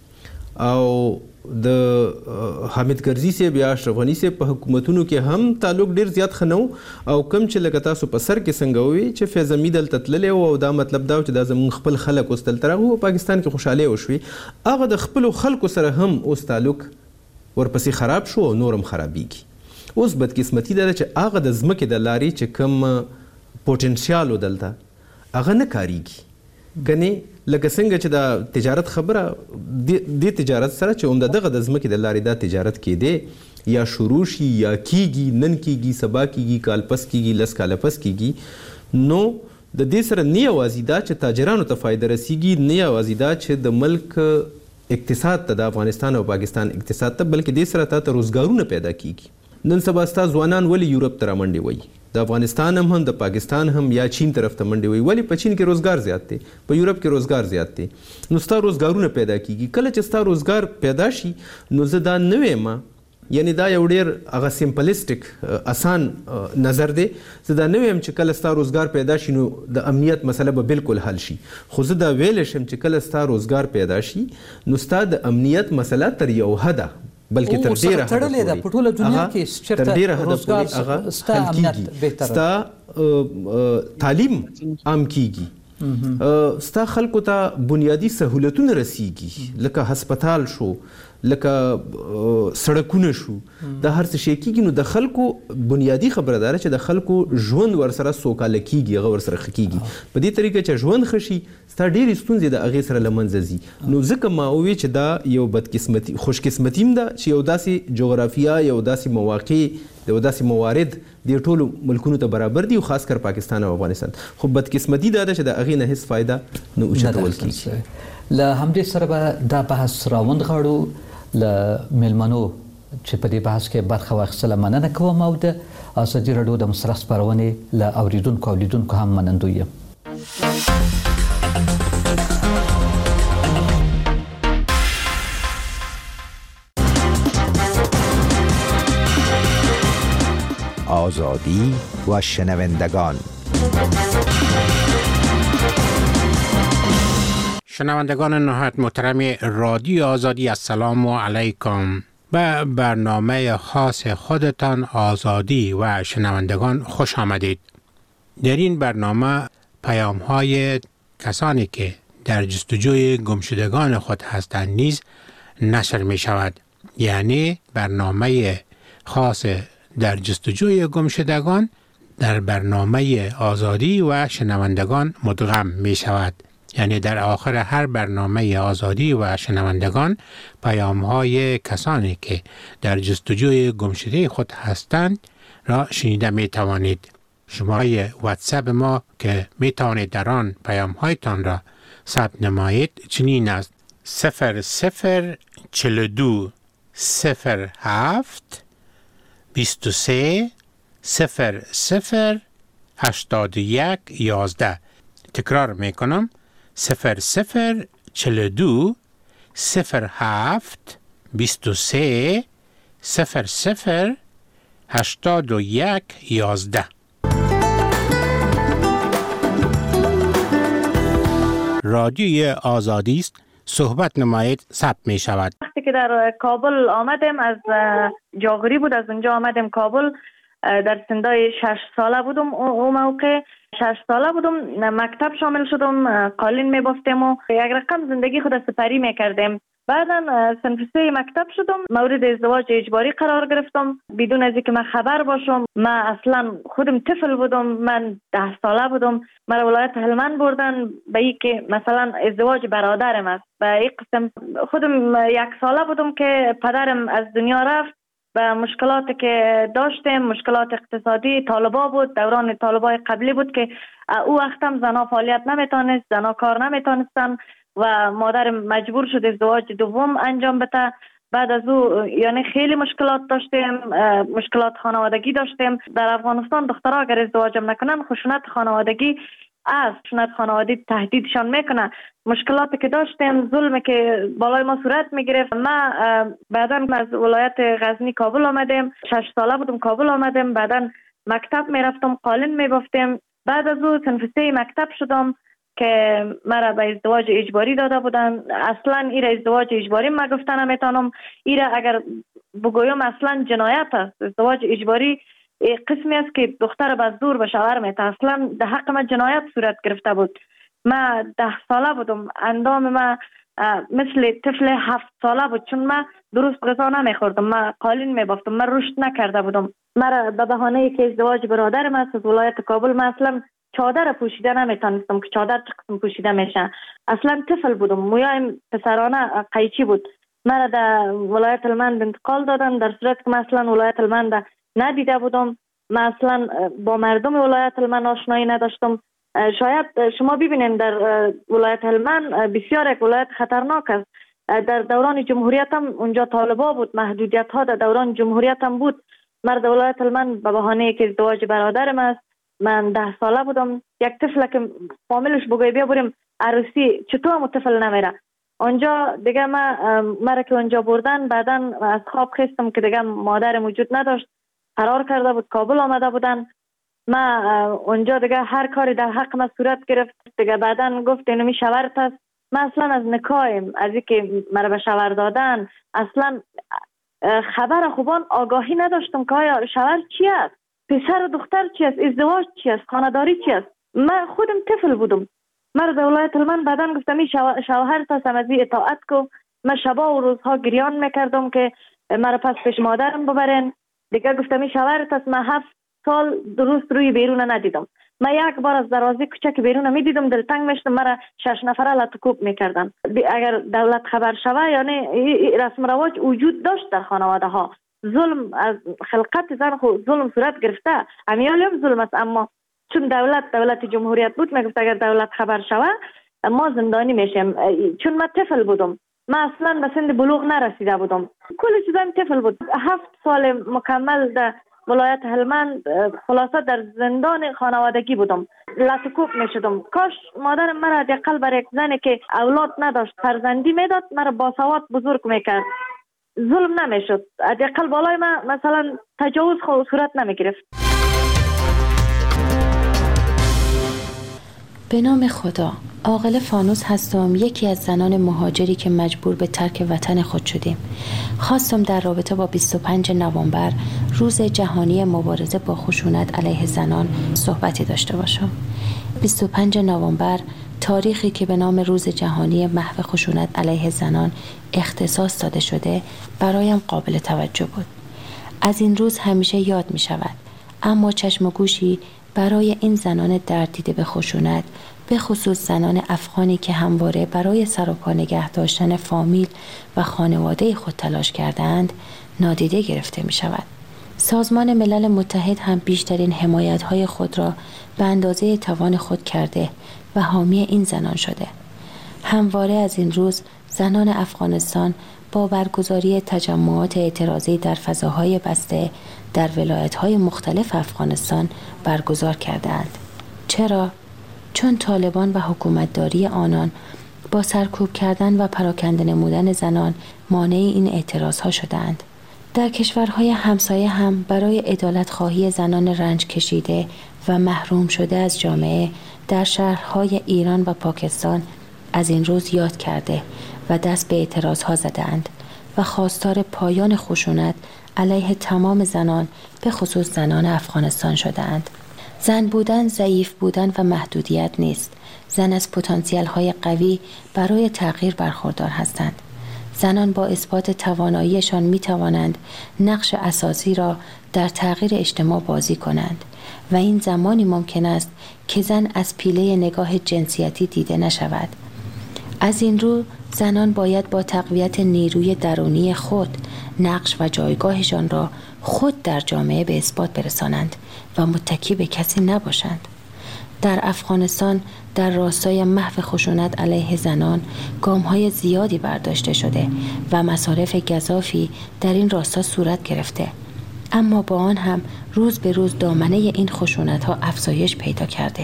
او د حامد کرزي سے بیا اشرف غنی سے په حکومتونو کې هم تعلق ډیر زیات خنو او کم چې لکه تاسو په سر کې څنګه وي چې فیض حمید تلتللی او دا مطلب دا چې دا زمون خپل خلک اوس تل ترغه پاکستان کې خوشاله وشوي هغه د خپل خلکو سره هم اوس تعلق ورپسې خراب شو او نورم خرابېږي. اوس بدقسمتي ده چې هغه د ځمکې د لارې چې کم پوتنشیال ودلته هغه نه کاریږي کني لکه څنګه چې دا تجارت خبره د تجارت سره چې عمده دغه د ځمکې د لارې دا تجارت کېده یا شروع شي یا کیږي نن کیږي سبا کیږي کال پس کیږي لس کال پس کیږي نو د دې سره نه یوازې دا چې تاجرانو ته فایده رسیږي نه یوازې دا چې د ملک اقتصاد ته د افغانستان او پاکستان اقتصاد ته بلکې دې سره ته روزګارونه پیدا کیږي. نن سبا ستا ځوانان ولی یورپ ته رامنډي وي د افغانستان هم د پاکستان هم یا چین طرف ته منډي وي ولی په چین کې روزګار زیات دی په یورپ کې روزګار زیات دی نو ستا روزګارونه پیدا کیږي کله چې ستا روزګار پیدا شي نو زه دا نه وایم یعنی دا یو ډیر هغه سمپلیسټک آسان نظر دی زه دا نه وایم چې کله ستا روزګار پیدا شي نو د امنیت مسله به بالکل حل شي خو زه دا ویل شم چې کله ستا روزګار پیدا شي نو ستا د امنیت مسله تر یو حده بلکې تر ډیره تړلې ده په ټوله دنیا کې چیرته روزګار ستا امنیت بهتر ستا تعلیم عام کیږي ستا خلکو ته بنیادی سہولتونه رسیږي لکه هسپتال شو لکه سړکونه شو د هر څه شي کیږي نو د خلکو بنیادی خبردار چې د خلکو ژوند ورسره سوکاله کیږي هغه ورسره خکېږي په دې طریقه چې ژوند خشي ستا ډېرې ستونزې د هغې سره له منځه ځي نو ځکه ما ووی چې دا یو بدقسمتي خوشقسمتي هم ده چې یو داسې جغرافیه یو داسې مواقع یو داسې موارد د ټولو ملکونو ته برابر دي او خاص کر پاکستان او افغانستان خو بدقسمتي دا ده چې د هغې نه هیڅ فایده نه اوچتول کیږي. له همدې سره به دا بحث راوندغاړو له میلمنو چې په دې بحث کې برخه واخیستله مننه کوم او د ازادي راډیو د مصرف خپرونې له اوریدونکو او لیدونکو هم منندوی یم. آزادی و شنوندگان شنوندگان نهایت محترم رادیو آزادی السلام علیکم به برنامه خاص خودتان آزادی و شنوندگان خوش آمدید. در این برنامه پیام‌های کسانی که در جستجوی گمشدگان خود هستند نیز نشر می شود. یعنی برنامه خاص در جستجوی گمشدگان در برنامه آزادی و شنوندگان مدغم می شود. یعنی در آخر هر برنامه آزادی و شنوندگان پیام‌های کسانی که در جستجوی گمشده خود هستند را شنیده می توانید. شماره واتساپ ما که می توانید در آن پیام‌هایتان را ثبت نمایید چنین است: 0042 07 23 00 81 11. تکرار می کنم: 0042 07 23 00 81 11. رادیوی آزادی است. صحبت نمایید ثبت می شود. وقتی که در کابل آمدم از جاغری بود، از اونجا آمدم کابل. در سندای 6 ساله بودم اون موقع 6 ساله بودم. مکتب شامل شدم، قالین می‌بافتم و یک رقم زندگی خود سپری می‌کردم. بعدا صنف 3 مکتب شدم، مورد ازدواج اجباری قرار گرفتم بدون از اینکه من خبر باشم. من اصلا خودم طفل بودم، من 10 ساله بودم. مرا ولایت هلمند بردن به اینکه مثلا ازدواج برادرم است. به این قسم خودم 1 ساله بودم که پدرم از دنیا رفت. و مشکلاتی که داشتیم، مشکلات اقتصادی، طالبا بود، دوران طالبای قبلی بود که او وقت هم زنا فعالیت نمیتونست، زنا کار نمیتونستن و مادر مجبور شد ازدواج دوم انجام بده. بعد از او یعنی خیلی مشکلات داشتیم، مشکلات خانوادگی داشتیم. در افغانستان دخترها اگر ازدواجم نکنن خشونت خانوادگی از خشونت خانوادگی تهدیدشان میکنه. مشکلاتی که داشتیم، ظلمی که بالای ما صورت میگرفت. ما بعدا از ولایت غزنی کابل آمدیم، 6 ساله بودم کابل آمدیم. بعدا مکتب میرفتم، قالین میبافتیم. بعد از او صنف 3 مکتب شدم که مرا به ازدواج اجباری داده بودن. اصلا این ازدواج اجباری ما گفتن نمیتونم. این اگر بگویم اصلا جنایت است. ازدواج اجباری قسمی است که دختر به زور به شوهر میته. اصلا در حق ما جنایت صورت گرفته بود. ما 10 ساله بودم، اندام ما مثل طفل 7 ساله بود، چون ما درست غذا نمیخوردم، ما قالین میبافتم، ما رشد نکرده بودم. مرا به بهانه که ازدواج برادرم است از ولایت کابل، ما اصلا چادر پوشیده نمیتونستم که چادر چه قسم پوشیده میشه. اصلا طفل بودم، مویایم پسرانه قیچی بود. مرا در ولایت هلمند انتقال دادن، در صورت که من اصلا ولایت هلمند ندیده بودم. من اصلا با مردم ولایت هلمند آشنایی نداشتم. شاید شما ببینید در ولایت هلمند بسیار یک ولایت خطرناک است. در دوران جمهوریت هم اونجا طالبا بود، محدودیت ها در دوران جمهوریت هم بود. مرد ولایت هلمند به بهانه که ازدواج برادرم است، من 10 ساله بودم، یک طفل که فامیلش بگوی بیا بریم عروسی، چطور هم طفل نمیره. اونجا دیگه مرا که اونجا بردن، بعدا از خواب خستم که دیگه مادر موجود نداشت، فرار کرده بود، کابل آمده بودن. ما اونجا دیگه هر کاری در حق ما صورت گرفت. دیگه بعدا گفت اینو می شوهرت است. من اصلا از نکایم، از اینکه مرا به شوهر دادن اصلا خبر خوبان آگاهی نداشتم که آیا شوهر چی است، پسر و دختر چی است، ازدواج چی است، خانه‌داری چی است. من خودم طفل بودم. مرا در ولایت هلمند بعدا گفتم این شوهرت است، از اطاعت کو. من شبا و روزها گریان میکردم که مرا پس پیش مادرم ببرن. دیگه گفتم این شوهرت است. من 7 سال درست روی بیرون ندیدم. من یک بار از دروازه کوچک بیرون میدیدم، دلتنگ میشدم. مرا 6 نفره لطکوب میکردن. اگر دولت خبر شوه، یعنی رسم رواج وجود داشت در خانواده ها. ظلم از خلقت زن خود ظلم صورت گرفته، امیال هم ظلم است. اما چون دولت جمهوریت بود، میگفت اگر دولت خبر شوه ما زندانی میشیم. چون من طفل بودم، من اصلا به سن بلوغ نرسیده بودم، کل چیزام طفل بود. 7 سال مکمل در ولایت هلمند خلاصه در زندان خانوادگی بودم، لطکوب میشدم. کاش مادرم مرا حداقل برای یک زنی که اولاد نداشت فرزندی میداد، مرا باسواد بزرگ میکرد، ظلم نمیشد. حداقل بالای من مثلا تجاوز صورت نمیگرفت. به نام خدا. عاقل فانوس هستم، یکی از زنان مهاجری که مجبور به ترک وطن خود شدیم. خواستم در رابطه با 25 نوامبر روز جهانی مبارزه با خشونت علیه زنان صحبتی داشته باشم. 25 نوامبر تاریخی که به نام روز جهانی محو خشونت علیه زنان اختصاص داده شده برایم قابل توجه بود. از این روز همیشه یاد می شود، اما چشم و گوشی برای این زنان درد دیده به خشونت، به خصوص زنان افغانی که همواره برای سر و پا نگه داشتن فامیل و خانواده خود تلاش کردند، نادیده گرفته می شود. سازمان ملل متحد هم بیشترین حمایت‌های خود را به اندازه توان خود کرده و حامی این زنان شده. همواره از این روز زنان افغانستان با برگزاری تجمعات اعتراضی در فضاهای بسته در ولایت‌های مختلف افغانستان برگزار کردند. چرا؟ چون طالبان و حکومتداری آنان با سرکوب کردن و پراکنده نمودن زنان مانع این اعتراضها شدند. در کشورهای همسایه هم برای عدالت‌خواهی زنان رنج کشیده و محروم شده از جامعه در شهرهای ایران و پاکستان از این روز یاد کرده و دست به اعتراضها زدند و خواستار پایان خشونت علیه تمام زنان به خصوص زنان افغانستان شدند. زن بودن ضعیف بودن و محدودیت نیست. زن از پتانسیل های قوی برای تغییر برخوردار هستند. زنان با اثبات تواناییشان می توانند نقش اساسی را در تغییر اجتماع بازی کنند و این زمانی ممکن است که زن از پیله نگاه جنسیتی دیده نشود. از این رو زنان باید با تقویت نیروی درونی خود نقش و جایگاهشان را خود در جامعه به اثبات برسانند و متکی به کسی نباشند. در افغانستان در راستای محو خشونت علیه زنان گام‌های زیادی برداشته شده و مصارف گزافی در این راستا صورت گرفته، اما با آن هم روز به روز دامنه این خشونت‌ها افزایش پیدا کرده.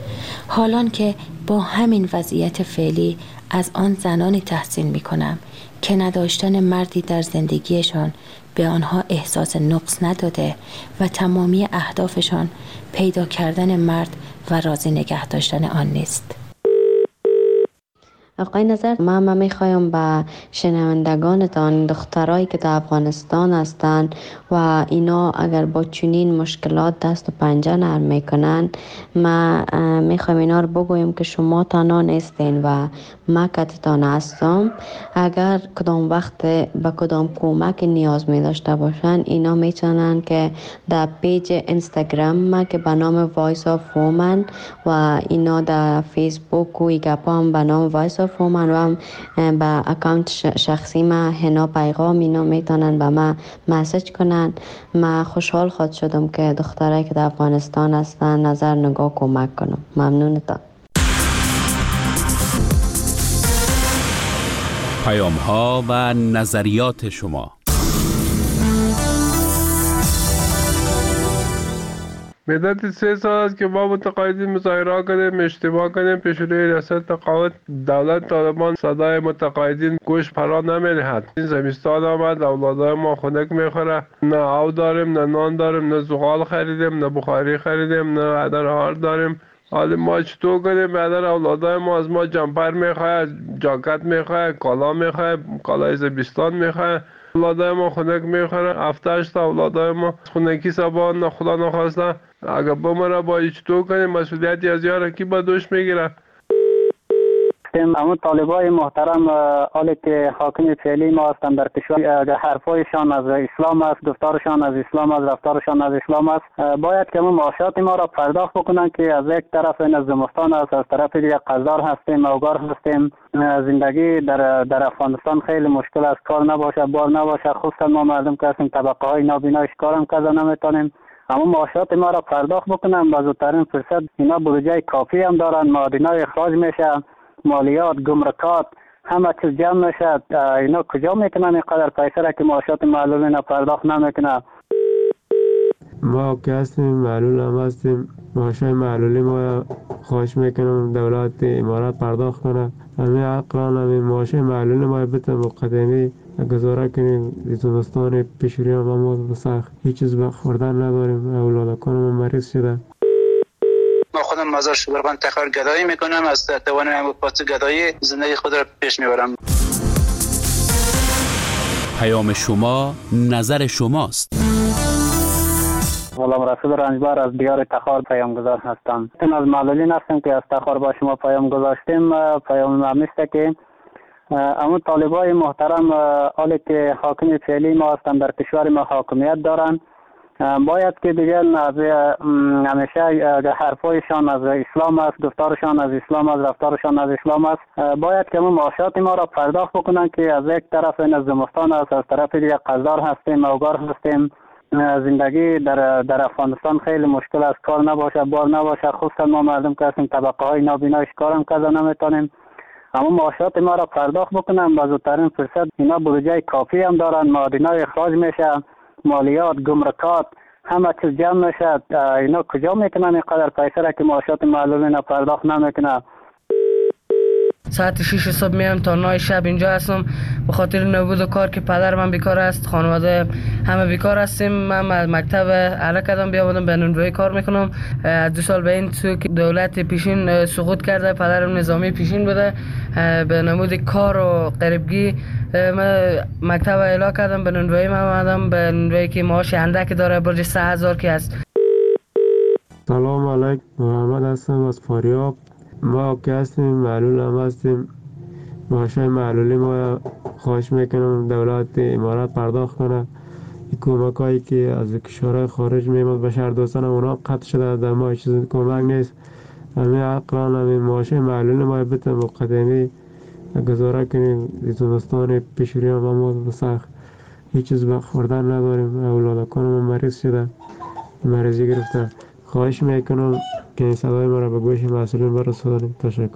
حالان که با همین وضعیت فعلی از آن زنانی تحسین می‌کنم که نداشتن مردی در زندگیشان به آنها احساس نقص نداده و تمامی اهدافشان پیدا کردن مرد و راضی نگه داشتن آن نیست. آقای نظر، من میخوایم به شنوندگانتان، دخترایی که در افغانستان هستند و اینا اگر با چنین مشکلات دست و پنجه نرم میکنن، ما میخوایم اینا رو بگویم که شما تنها نیستین و ما کتتان هستم. اگر کدام وقت به کدام کمک نیاز می داشته باشن، اینا میتونن که در پیج اینستاگرام ما که به نام وایس آف وومن و اینا در فیسبوک و ایگاپا هم به نام وایس آف وومن و هم به اکانت شخصی ما هنا پیغام اینا میتونن به ما مسیج کنن. ما خوشحال خود شدم که دخترایی که در افغانستان هستن نظر نگاه کمک کنم. ممنونتان. پیام ها و نظریات شما. مدت 3 سال است که ما متقاعدین مظاهره کردیم، اشتباه کردیم، پیش روی ریاست تقاعد دولت طالبان صدای متقاعدین گوش فرا نمی‌دهد. این زمستان آمد، اولادای ما خنک میخوره، نه آب داریم، نه نان داریم، نه زغال خریدیم، نه بخاری خریدیم، نه عدر هار داریم. حالا ما چطور کنیم؟ بعدر اولادای ما از ما جمپر میخواه، جاکت میخواه، کالا میخواه، کالای زمستان میخواه. اولادای ما خنک میخوره، 7-8 تا اولادای ما خنکی سبا خدا نخواسته اگر بمره با چطور کنیم؟ مسئولیتی از یار کی با دوش میگیره؟ همون طالبای محترم حالی که حاکم فعلی ما هستند در کشور، حرفایشان از اسلام است، گفتارشان از اسلام است، رفتارشان از اسلام است، باید که همون معاشات ما را پرداخت بکنن که از یک طرف این از زمستان است، از طرف دیگه قرضدار هستیم، اوگار هستیم. زندگی در افغانستان خیلی مشکل است، کار نباشه، بار نباشه، خصوصا ما مردم که هستیم طبقه های نابینایش کارم کذا نمیتونیم. اما معاشات ما را پرداخت بکنن با زودترین فرصت. اینا بودجه کافی هم دارن، معادنای اخراج میشه، مالیات، گمرکات، همه چیز جمع میشه. اینا کجا میکنن اینقدر پیسه را که معاشات معلول اینا پرداخت نمیکنن؟ ما که هستیم معلول هم هستیم، معاشای معلولی ما خواهش میکنم دولت امارات پرداخت کنه. همین عقلان همین معاشای معلولی ما بتن مقدمی گزاره کنیم. زمستان پیشوری هم ما سخت هیچ چیز بخوردن نداریم، اولادکان ما مریض شده. ما خودم مزار شبرغان تخار گدایی میکنم، از توان پاس گدایی زندگی خود را پیش میبرم. پیام شما نظر شماست. غلام رسول رنجبر از دیار تخار پیام گذار هستم. من از معلولین هستم که از تخار با شما پیام گذاشتیم. پیام همیسته که اما طالبای محترم حالی که حاکم فعلی ما هستند در کشور ما حاکمیت دارن، باید که دیگه از همیشه حرفایشان از اسلام است، گفتارشان از اسلام است، رفتارشان از اسلام است، باید که همون معاشات ما را پرداخت بکنن که از یک طرف این از زمستان است، از طرف دیگه قرضدار هستیم، اوگار هستیم. زندگی در افغانستان خیلی مشکل است، کار نباشه، بار نباشه، خصوصا ما مردم که هستیم طبقه های نابینایش کارم کذا نمیتونیم. اما معاشات ما را پرداخت بکنن با زودترین فرصت. اینا بودجه کافی هم دارن، معادنای اخراج میشه، مالیات، گمرکات، همه چیز جمع میشه. اینا کجا میکنن اینقدر پیسه را که معاشات معلول اینا پرداخت نمیکنه؟ ساعت 6 صبح میام تا 9 شب اینجا هستم به خاطر نبود کار که پدر من بیکار است، خانواده همه بیکار هستیم. من مکتب اعلی کردم بیامدم به نونوایی کار میکنم. 2 سال به این سو که دولت پیشین سقوط کرده، پدرم نظامی پیشین بوده، به نمود کار و غریبگی من مکتب اعلی کردم، به نونوایی من آمدم، به نونوایی که معاش اندک داره، برج 3000 که هست. سلام علیکم، محمد هستم از فاریاب. ما که هستیم معلول هم هستیم، معاشای معلولی ما خواهش میکنم دولت امارات پرداخت کنه. کمک هایی که از کشورهای خارج میمد به شهر دوستان اونا قطع شده، در ما چیز کمک نیست. همین عقلان همین معاشای معلولی ما بتن مقدمی گزاره کنیم. زمستان پیشوری هم ما سخت هیچ چیز بخوردن نداریم، اولادکان ما مریض شده، مریضی گرفته. خواهش میکنم که این صدای ما را به گوش مسئولین برسونید. تشکر.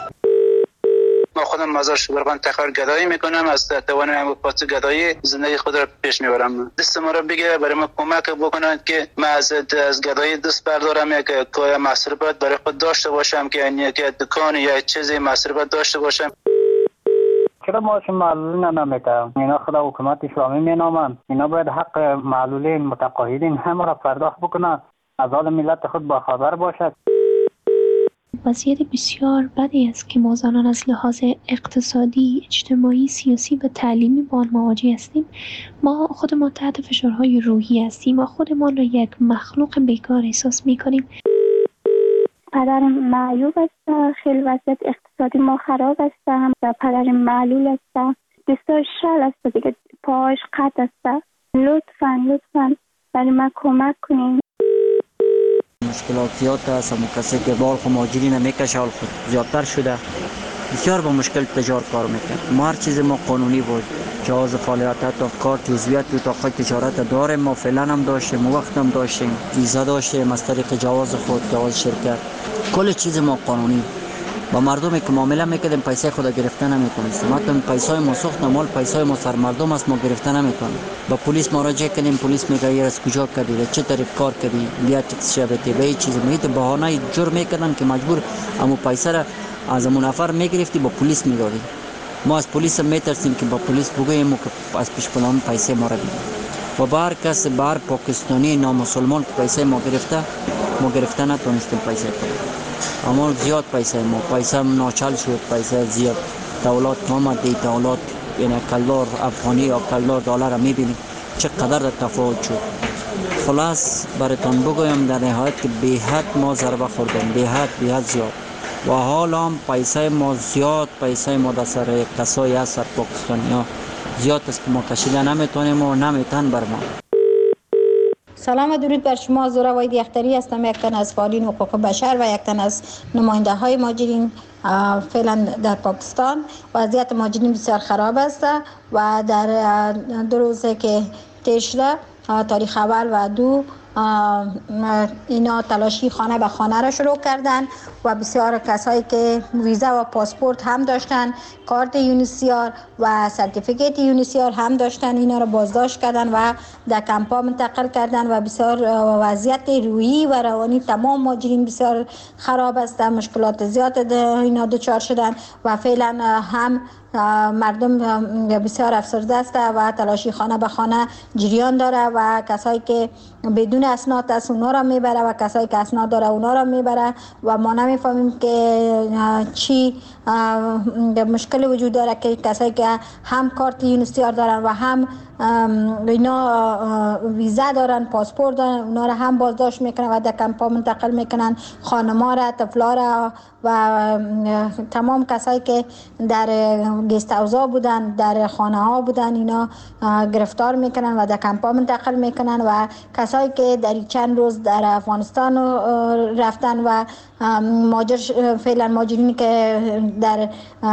ما خودم مزار شبرغان تخار گدایی میکنم، از توان پاس گدایی زندگی خود را پیش میبرم. دست ما را بگیره، برای ما کمک بکنند که من از گدایی دست بردارم، یک کار مصرفات برای خود داشته باشم، که یک دکان یا چیزی مصرفات داشته باشم. چرا معاش معلولین نمیکنم؟ اینا خدا حکومت اسلامی مینامن. اینا باید حق معلولین متقاعدین همه را پرداخت بکنن، از حال ملت خود با خبر باشد. وضعیت بسیار بدی است که ما زنان از لحاظ اقتصادی، اجتماعی، سیاسی و تعلیمی با آن مواجه هستیم. ما خودمان تحت فشارهای روحی هستیم و خودمان را یک مخلوق بیکار احساس می‌کنیم. پدرم معیوب است، خیلی وضعیت اقتصادی ما خراب است و پدرم معلول است، دستاش شل است دیگه، پاهاش قطع است. لطفاً برای من کمک کنین. مشکلات زیاد است و کسی که بال خود مهاجرین میکشه حال خود زیادتر شده، بسیار با مشکل تجار کار میکنه. ما هر چیز ما قانونی بود، جواز فعالیت تا کارت عضویت تو تاقای تجارت داریم، ما فعلا هم داشتیم، وقت هم داشتیم، ویزا داشتیم از طریق جواز خود، جواز شرکت، کل چیز ما قانونی. با مردمی که معامله میکردیم پیسه خود گرفتن نمیتونستیم، حتی پیسای ما سوختن مال پیسای ما سر مردم است، ما گرفتن نمیتونیم. با پلیس مراجعه کردیم، پلیس میگه این از کجا کردی، چه طریق کار کردی، بیا تکس شبتی به این چیز میگه، بهانه جور میکردن که مجبور امو پیسه را از امو نفر میگرفتی با پلیس میدادی. ما از پلیس میترسیم که با پلیس بگوییم که از پیش پلان پیسه ما را بگیریم. و با هر کس، با هر پاکستانی نامسلمان که پیسه ما گرفته نتونستیم پیسه کنیم. اما زیاد پیسه ناچل شد، پیسه زیاد. دولت آمد، دولت یعنی کلدار افغانی یا کلدار دلار را میبینید چقدر تفاوت شد. خلاص براتون بگویم در نهایت که به حد ما ضربه خوردیم، به حد زیاد. و حالا هم پیسه ما زیاد، پیسه ما در سر کسایی هست پاکستانی ها زیاد است که ما کشیده نمیتونیم و نمیتون بر ما. سلام و درود بر شما. زورا وحیدی اختری هستم، یک تن از فعالین حقوق بشر و یک تن از نماینده های مهاجرین فعلا در پاکستان. وضعیت مهاجرین بسیار خراب است و در 2 روزه که طی شده، تاریخ اول و 2 اینا تلاشی خانه به خانه را شروع کردن و بسیار کسایی که ویزا و پاسپورت هم داشتن، کارت یونیسیار و سرتیفیکیت یونیسیار هم داشتن، اینا را بازداشت کردن و در کمپا منتقل کردن و بسیار وضعیت روحی و روانی تمام مهاجرین بسیار خراب است، مشکلات زیاد اینا دچار شدن و فعلا هم مردم بسیار افسرده است و تلاشی خانه به خانه جریان داره و کسایی که بدون اسناد است اونا را میبره و کسایی که اسناد داره اونا را میبره و ما نمیفهمیم که چی مشکل وجود داره که کسایی که هم کارت یونیسیار دارن و هم اینا ویزا دارن، پاسپورت دارن، اونا را هم بازداشت میکنن و در کمپا منتقل میکنن، خانما را، طفلا را و تمام کسایی که در گست هاوس‌ها بودن، در خانه ها بودن، اینا گرفتار میکنن و در کمپا منتقل میکنن و کسایی که در چند روز در افغانستان رفتن و فعلا مهاجرینی که در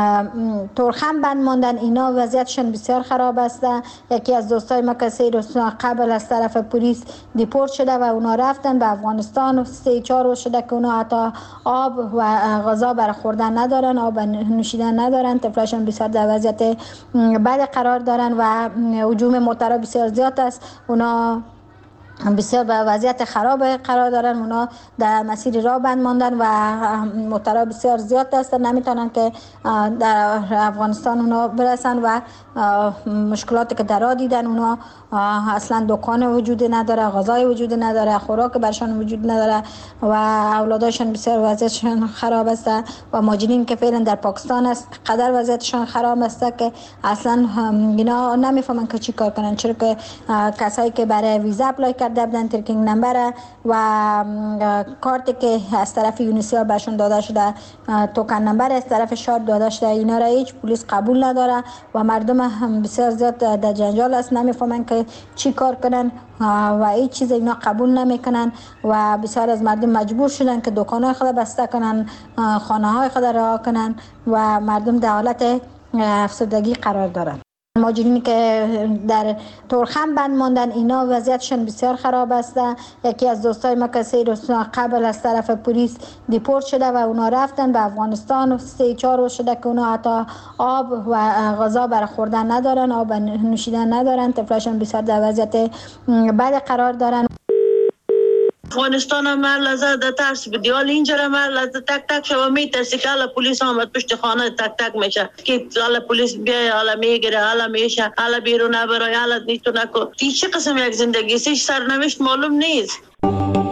تورخم بند ماندن، اینا وضعیتشون بسیار خراب است. یکی از دوستای ما که 3 روز قبل از طرف پلیس دیپورت شده و اونا رفتن به افغانستان و 3-4 روز شده که اونا حتی آب و غذا برای خوردن ندارن، آب نوشیدن ندارن، طفلاشون بسیار در وضعیت بد قرار دارن و هجوم موترها بسیار زیاد است. اونا بسیار به وضعیت خراب قرار دارن، اونا در مسیر راه بند ماندن و موترها بسیار زیاد است، نمیتونن که در افغانستان اونا برسن و مشکلاتی که در راه دیدن، اونا اصلا دکان وجود نداره، غذای وجود نداره، خوراک برشان وجود نداره و اولاداشون بسیار وضعیتشون خراب است و مهاجرین که فعلا در پاکستان است قدر وضعیتشون خراب است که اصلا اینا نمیفهمن که چی کار کنن، چرا که کسایی که برای ویزا اپلای کرده بودن، ترکینگ نمبر و کارتی که از طرف یونیسیار برشون داده شده، توکن نمبر از طرف شاد داده شده، اینا را هیچ پلیس قبول نداره و مردم هم بسیار زیاد در جنجال است، نمیفهمن که چی کار کنن و هیچ چیز اینا قبول نمیکنن و بسیار از مردم مجبور شدن که دکان‌های خود بسته کنن، خانه‌های خود رها کنن و مردم در حالت افسردگی قرار دارن. مهاجرینی که در تورخم بند ماندن، اینا وضعیتشون بسیار خراب است. یکی از دوستای ما که 3 روز قبل از طرف پلیس دیپورت شده و اونا رفتن به افغانستان و 3-4 روز شده که اونا حتی آب و غذا برای خوردن ندارن، آب نوشیدن ندارن، طفلاشون بسیار در وضعیت بد قرار دارن. افغانستان هم لحظه در ترس بدی، حالا اینجا هم لحظه تک تک شما میترسی که حالا پلیس آمد پشت خانه تک تک میشه که حالا پلیس بیای، حالا میگیره، حالا میشه، حالا بیرون نبرای، حالا نیتو نکن. این چه قسم یک زندگی است؟ هیچ سرنوشت معلوم نیست.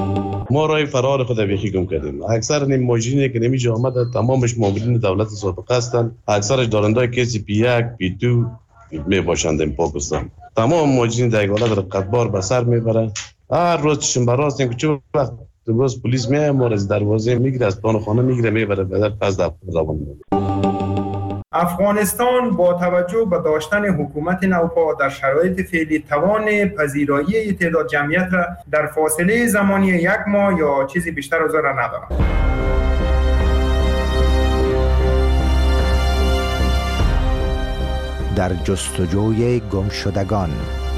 ما راه فرار خود بیخی گم کردیم. اکثر این ماشینی که نمیشه آمده تمامش مامورین دولت سابقه هستند، اکثرش دارنده کسی پی 1 پی 2 می باشند این پاکستان. تمام ماشین در حالت رقتبار به سر میبره. هر روز شنبه راست که چه وقت باز پلیس میاد ما از دروازه میگیره، از پان خانه میگیره میبره بعد پس در روان. افغانستان با توجه به داشتن حکومت نوپا در شرایط فعلی توان پذیرایی تعداد جمعیت را در فاصله زمانی 1 ماه یا چیزی بیشتر از آن را ندارد. در جستجوی گمشدگان.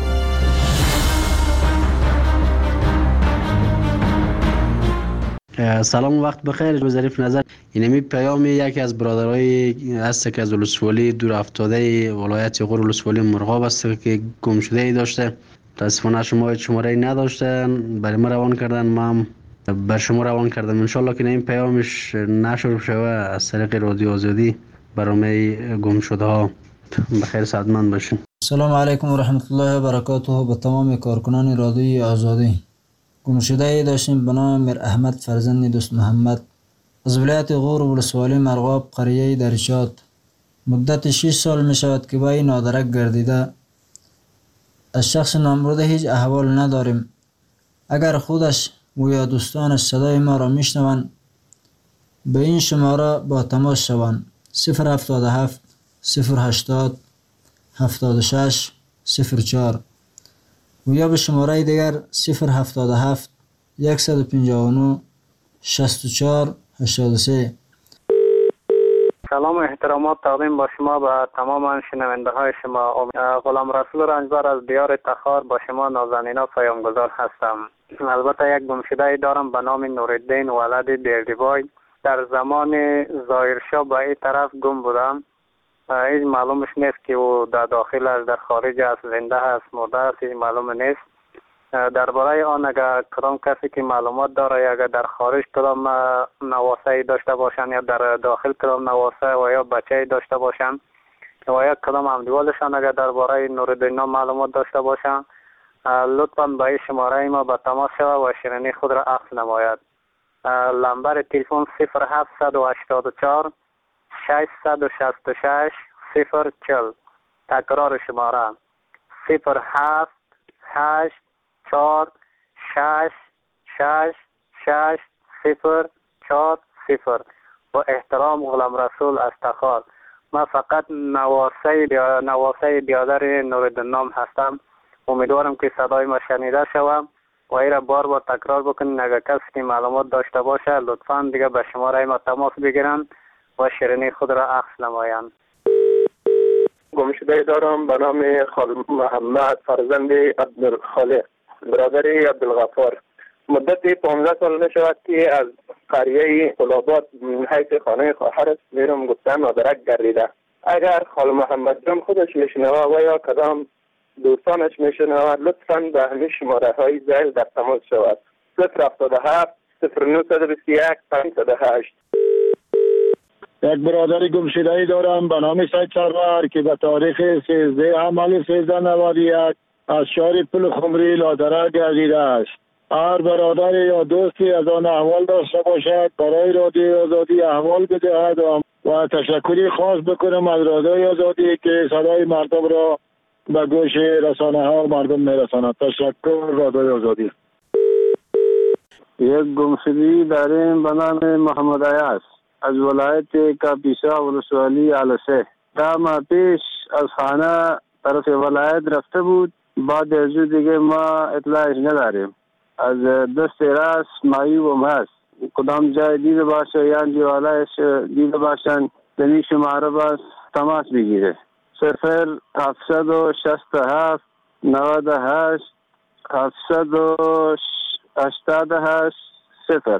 سلام و وقت بخیر. ظریف نظر اینمی پیام یکی از برادرای هست که از ولسوالی دور افتاده ولایت غور ولسوالی مرغاب است که گم شده ای داشته. متاسفانه شماره نداشته، برای ما روان کردن، ما بر شما روان کردم. ان شاء الله که این پیامش نشر بشه از طریق رادیو آزادی برای گم شده ها بخیر سعادتمند باشین. سلام علیکم و رحمت الله و برکاته به تمام کارکنان رادیوی آزادی. گمشده ای داشتیم به نام میر احمد فرزند دوست محمد از ولایت غور ولسوالی مرغاب قریه دریچات. مدت 6 سال می شود که با این نادرک گردیده. از شخص نامبرده هیچ احوال نداریم. اگر خودش و یا دوستانش صدای ما را می شنوند به این شماره با تماس شوند: 077 080 76 04 و یا به شماره دیگر 077 159 64 83. سلام و احترامات تقدیم با شما به تمام شنونده های شما. غلام رسول رنجبر از دیار تخار با شما نازنینا پیامگذار هستم. البته یک گمشده دارم به نام نورالدین ولد دیردیبای. در زمان ظاهرشاه به این طرف گم بودم. هیچ معلومش نیست که او در داخل است، در خارج است، زنده است، مرده است، هیچ معلوم نیست. درباره آن اگر کدام کسی که معلومات داره، اگر در خارج کدام نواسه داشته باشند یا در داخل کدام نواسه و یا بچه داشته باشند و یا کدام همدیوالشان اگر درباره نورالدین معلومات داشته باشند، لطفاً به این شماره ما به تماس شود و شیرینی خود را عکس نماید. نمبر تلفن 0784 666 040. تکرار شماره 07 8 4 6 6 6 0 4 0. با احترام غلام رسول از تخار. من فقط نواسه بیادر نورالدین هستم. امیدوارم که صدای ما شنیده شوم و این را بار تکرار بکنین. اگر کسی که معلومات داشته باشه لطفاً دیگه به شماره ما تماس بگیرن و شیرینی خود را عکس نمایند. گمشده دارم به نام خال محمد فرزند عبدالخالق برادر عبدالغفار. مدت 15 سال نشود که از قریه قلابات حیث خانه خواهرش میرم گفتن نادرک گردیده. اگر خال محمد جان خودش میشنوه و یا کدام دوستانش میشنوه لطفاً به همین شماره های زیل در تماس شود: 077 0921 508. یک برادر گمشده‌ای دارم به نام سید سرور که به تاریخ 13 حمل 1391 از شهر پل خمری لادرک گردیده است. هر برادر یا دوستی از آن احوال داشته باشد برای رادیوی آزادی احوال بدهد و تشکری خاص بکنم از رادیوی آزادی که صدای مردم را به گوش رسانه ها و مردم میرساند. تشکر رادیوی آزادی. یک گمشدگی داریم به نام محمد عیاض از ولایت کاپیسا ولسوالی علسه. ده ماه پیش از خانه طرف ولایت رفته بود. بعد از دیگه ما اطلاعش نداریم. از دست راست معیوب هم هست. کدام جای دیده باشه یا دیوالایش دیده باشن دنی شماره باز تماس بگیره. 0767 98 788 0.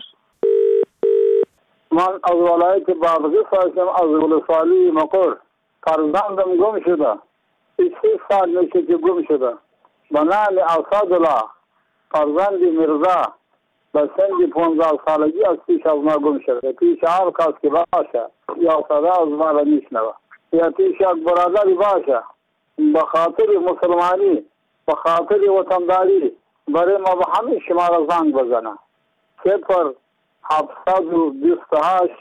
من از ولایت بادغیس هستم، از ولسوالی مقر. فرزندم گم شده. 6 سال میشه که گم شده. به نام اسدالله فرزند میرزا به سن 15 سالگی از پیش از ما گم شده. پیش هر کس که باشه یا صدا از ما را میشنوه یا پیش یک برادری باشه به خاطر مسلمانی به خاطر وطنداری برای ما به همه شما را زنگ بزنه. 0728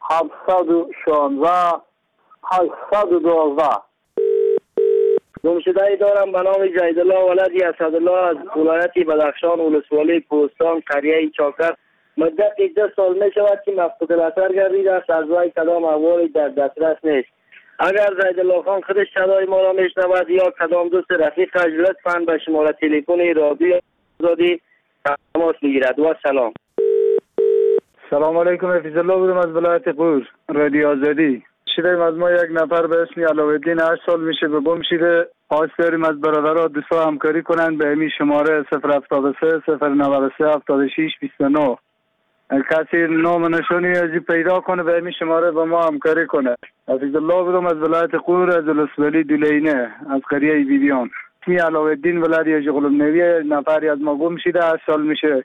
716 812. گمشده‌ای دارم به نام جیدالله ولدی اسدالله از ولایت بدخشان ولسوالی کوهستان قریه چاکر. مدت 10 سال می شود که مفقود الاثر گردیده است. از وی کدام احوالی در دسترس نیست. اگر جیدالله خان خودش صدای ما را میشنود یا کدام دوست رفیقش لطفاً به شماره تلفن رادیو آزادی تماس بگیرد. و سلام. سلام علیکم. حفیظ الله بودم از ولایت غور، رادیو آزادی. شیریم از ما یک نفر به اسم علاءالدین 8 سال میشه به گم شده. خواست داریم از برادرها دوستا همکاری کنند به همین شماره 073 093 76 29. کسی نام نشانی ازی پیدا کنه به همین شماره با ما همکاری کنه. حفیظ الله بودم از ولایت غور از ولسوالی دولینه از قریه بیبیان. اسمی علاءالدین ولدی جغلم نویه. نفری از ما گم شده 8 سال میشه.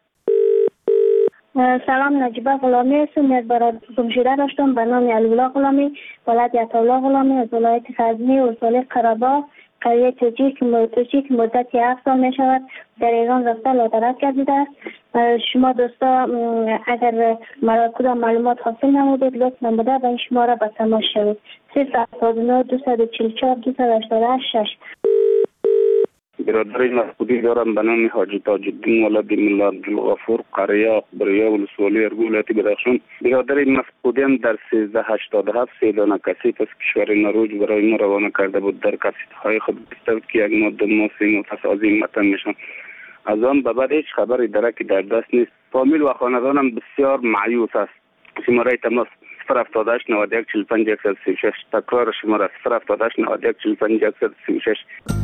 سلام، نجیبه غلامی هستم. یک برای گمشده داشتم به نام علی‌الله غلامی، ولد عطاالله غلامی از ولایت غزنی ولسوالی قره‌باغ قریه توجی که مدت 7 سال می شود در ایران رفته لادرک گردیده است. شما دوستا اگر مرا کدام معلومات حاصل نمودید لطف نموده و این شماره به تماس شوید. 079 244 288. برادر مفقودی دارم به نام حاجی تاج الدین ولد ملا عبدالغفور قریه اخبریه ولسوالی ارگو ولایت بدخشان. برادر مفقودی هم در 1387 3 دانه کسیف از کشور نروژ برای ما روانه کرده بود. در کسیف‌های خود گفته بود که یک ماده ماسی از این وطن میشن. از آن به بعد هیچ خبری درکی در دست نیست. فامیل و خاندانم بسیار مایوس است. شماره تماس 078 91 45 136. تکرار شماره 078 91 45 136.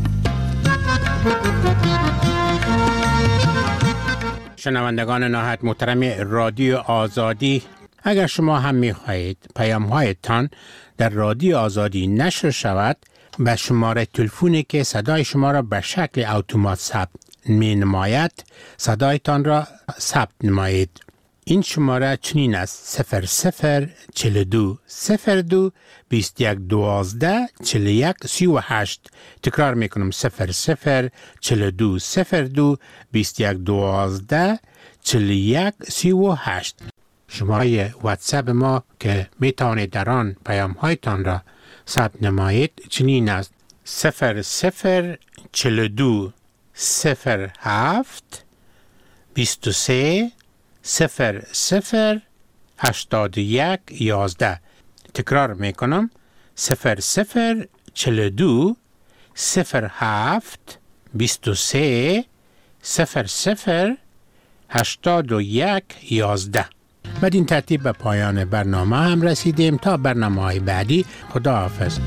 شنوندگان نهایت محترم رادیو آزادی، اگر شما هم می‌خواهید پیام‌هایتان در رادیو آزادی نشر شود، به شماره تلفنی که صدای شما را به شکل اتومات ثبت می‌نماید صدایتان را ثبت نمایید. این شماره چنین است: 0042 02 21 12 41 38. تکرار میکنم: 0042 02 21 12 41 38. شماره واتساپ ما که میتوانید در آن پیام هایتان را ثبت نمایید چنین است: 0042 07 23 0081 11. تکرار میکنم: 0042 07 23 0081 11. بدین ترتیب به پایان برنامه هم رسیدیم. تا برنامه‌های بعدی، خداحافظ.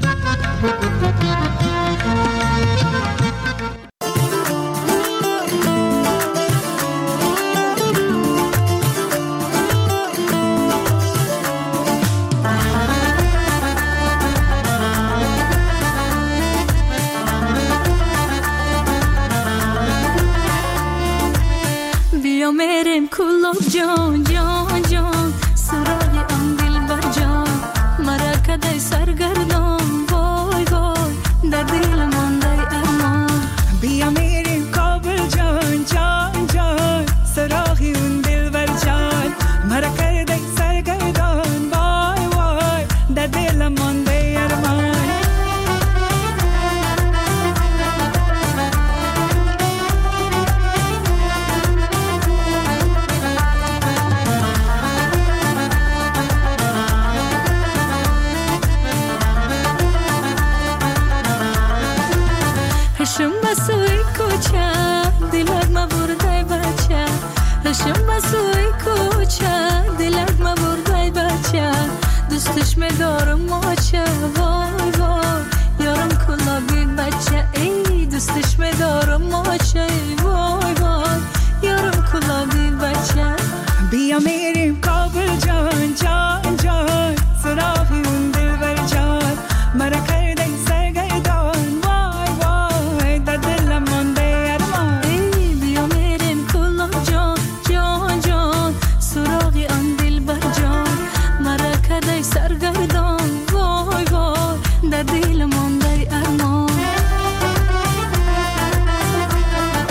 میریم کلوب جان جان جان سراغ آن دلبر جان مرا کدای سرگردان وای وای در دل مانده ارمان. بیا میریم کابل جان جان جان سراغ اون دلبر جان مرا کدای سرگردان وای وای در دل مانده ارمان. هشم بسوی کوچه دلت ما بردای بچه هشم بسوی کوچه دلت ما بردای بچه دوستش میدارم ماچه وای وای یارم کلا بیگ بچه ای دوستش میدارم ماچه وای وای یارم کلا بیگ بچه. بیا میریم کابل جان جان جان سراغ اون دلبر جان مرا کرده سرگردان وای وای در دل مانده ارمان. بیا میریم کلا جان جان جان سراغ آن دلبر جان مرا کرده سرگردان وای وای در دل مانده ارمان.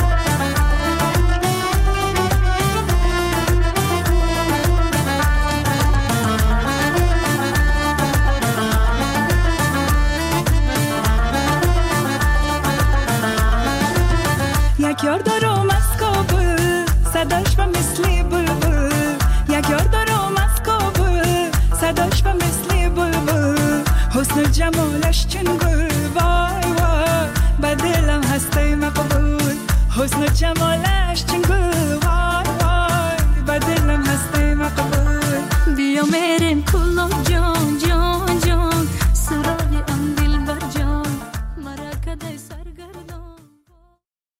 یک یار دارم از کابل صداش و مثل بلبل یک یار دارم از کابل صداش و مثل بلبل حسن و جمالش چون گل وای وای به دلم هسته مقبول حسن و جمالش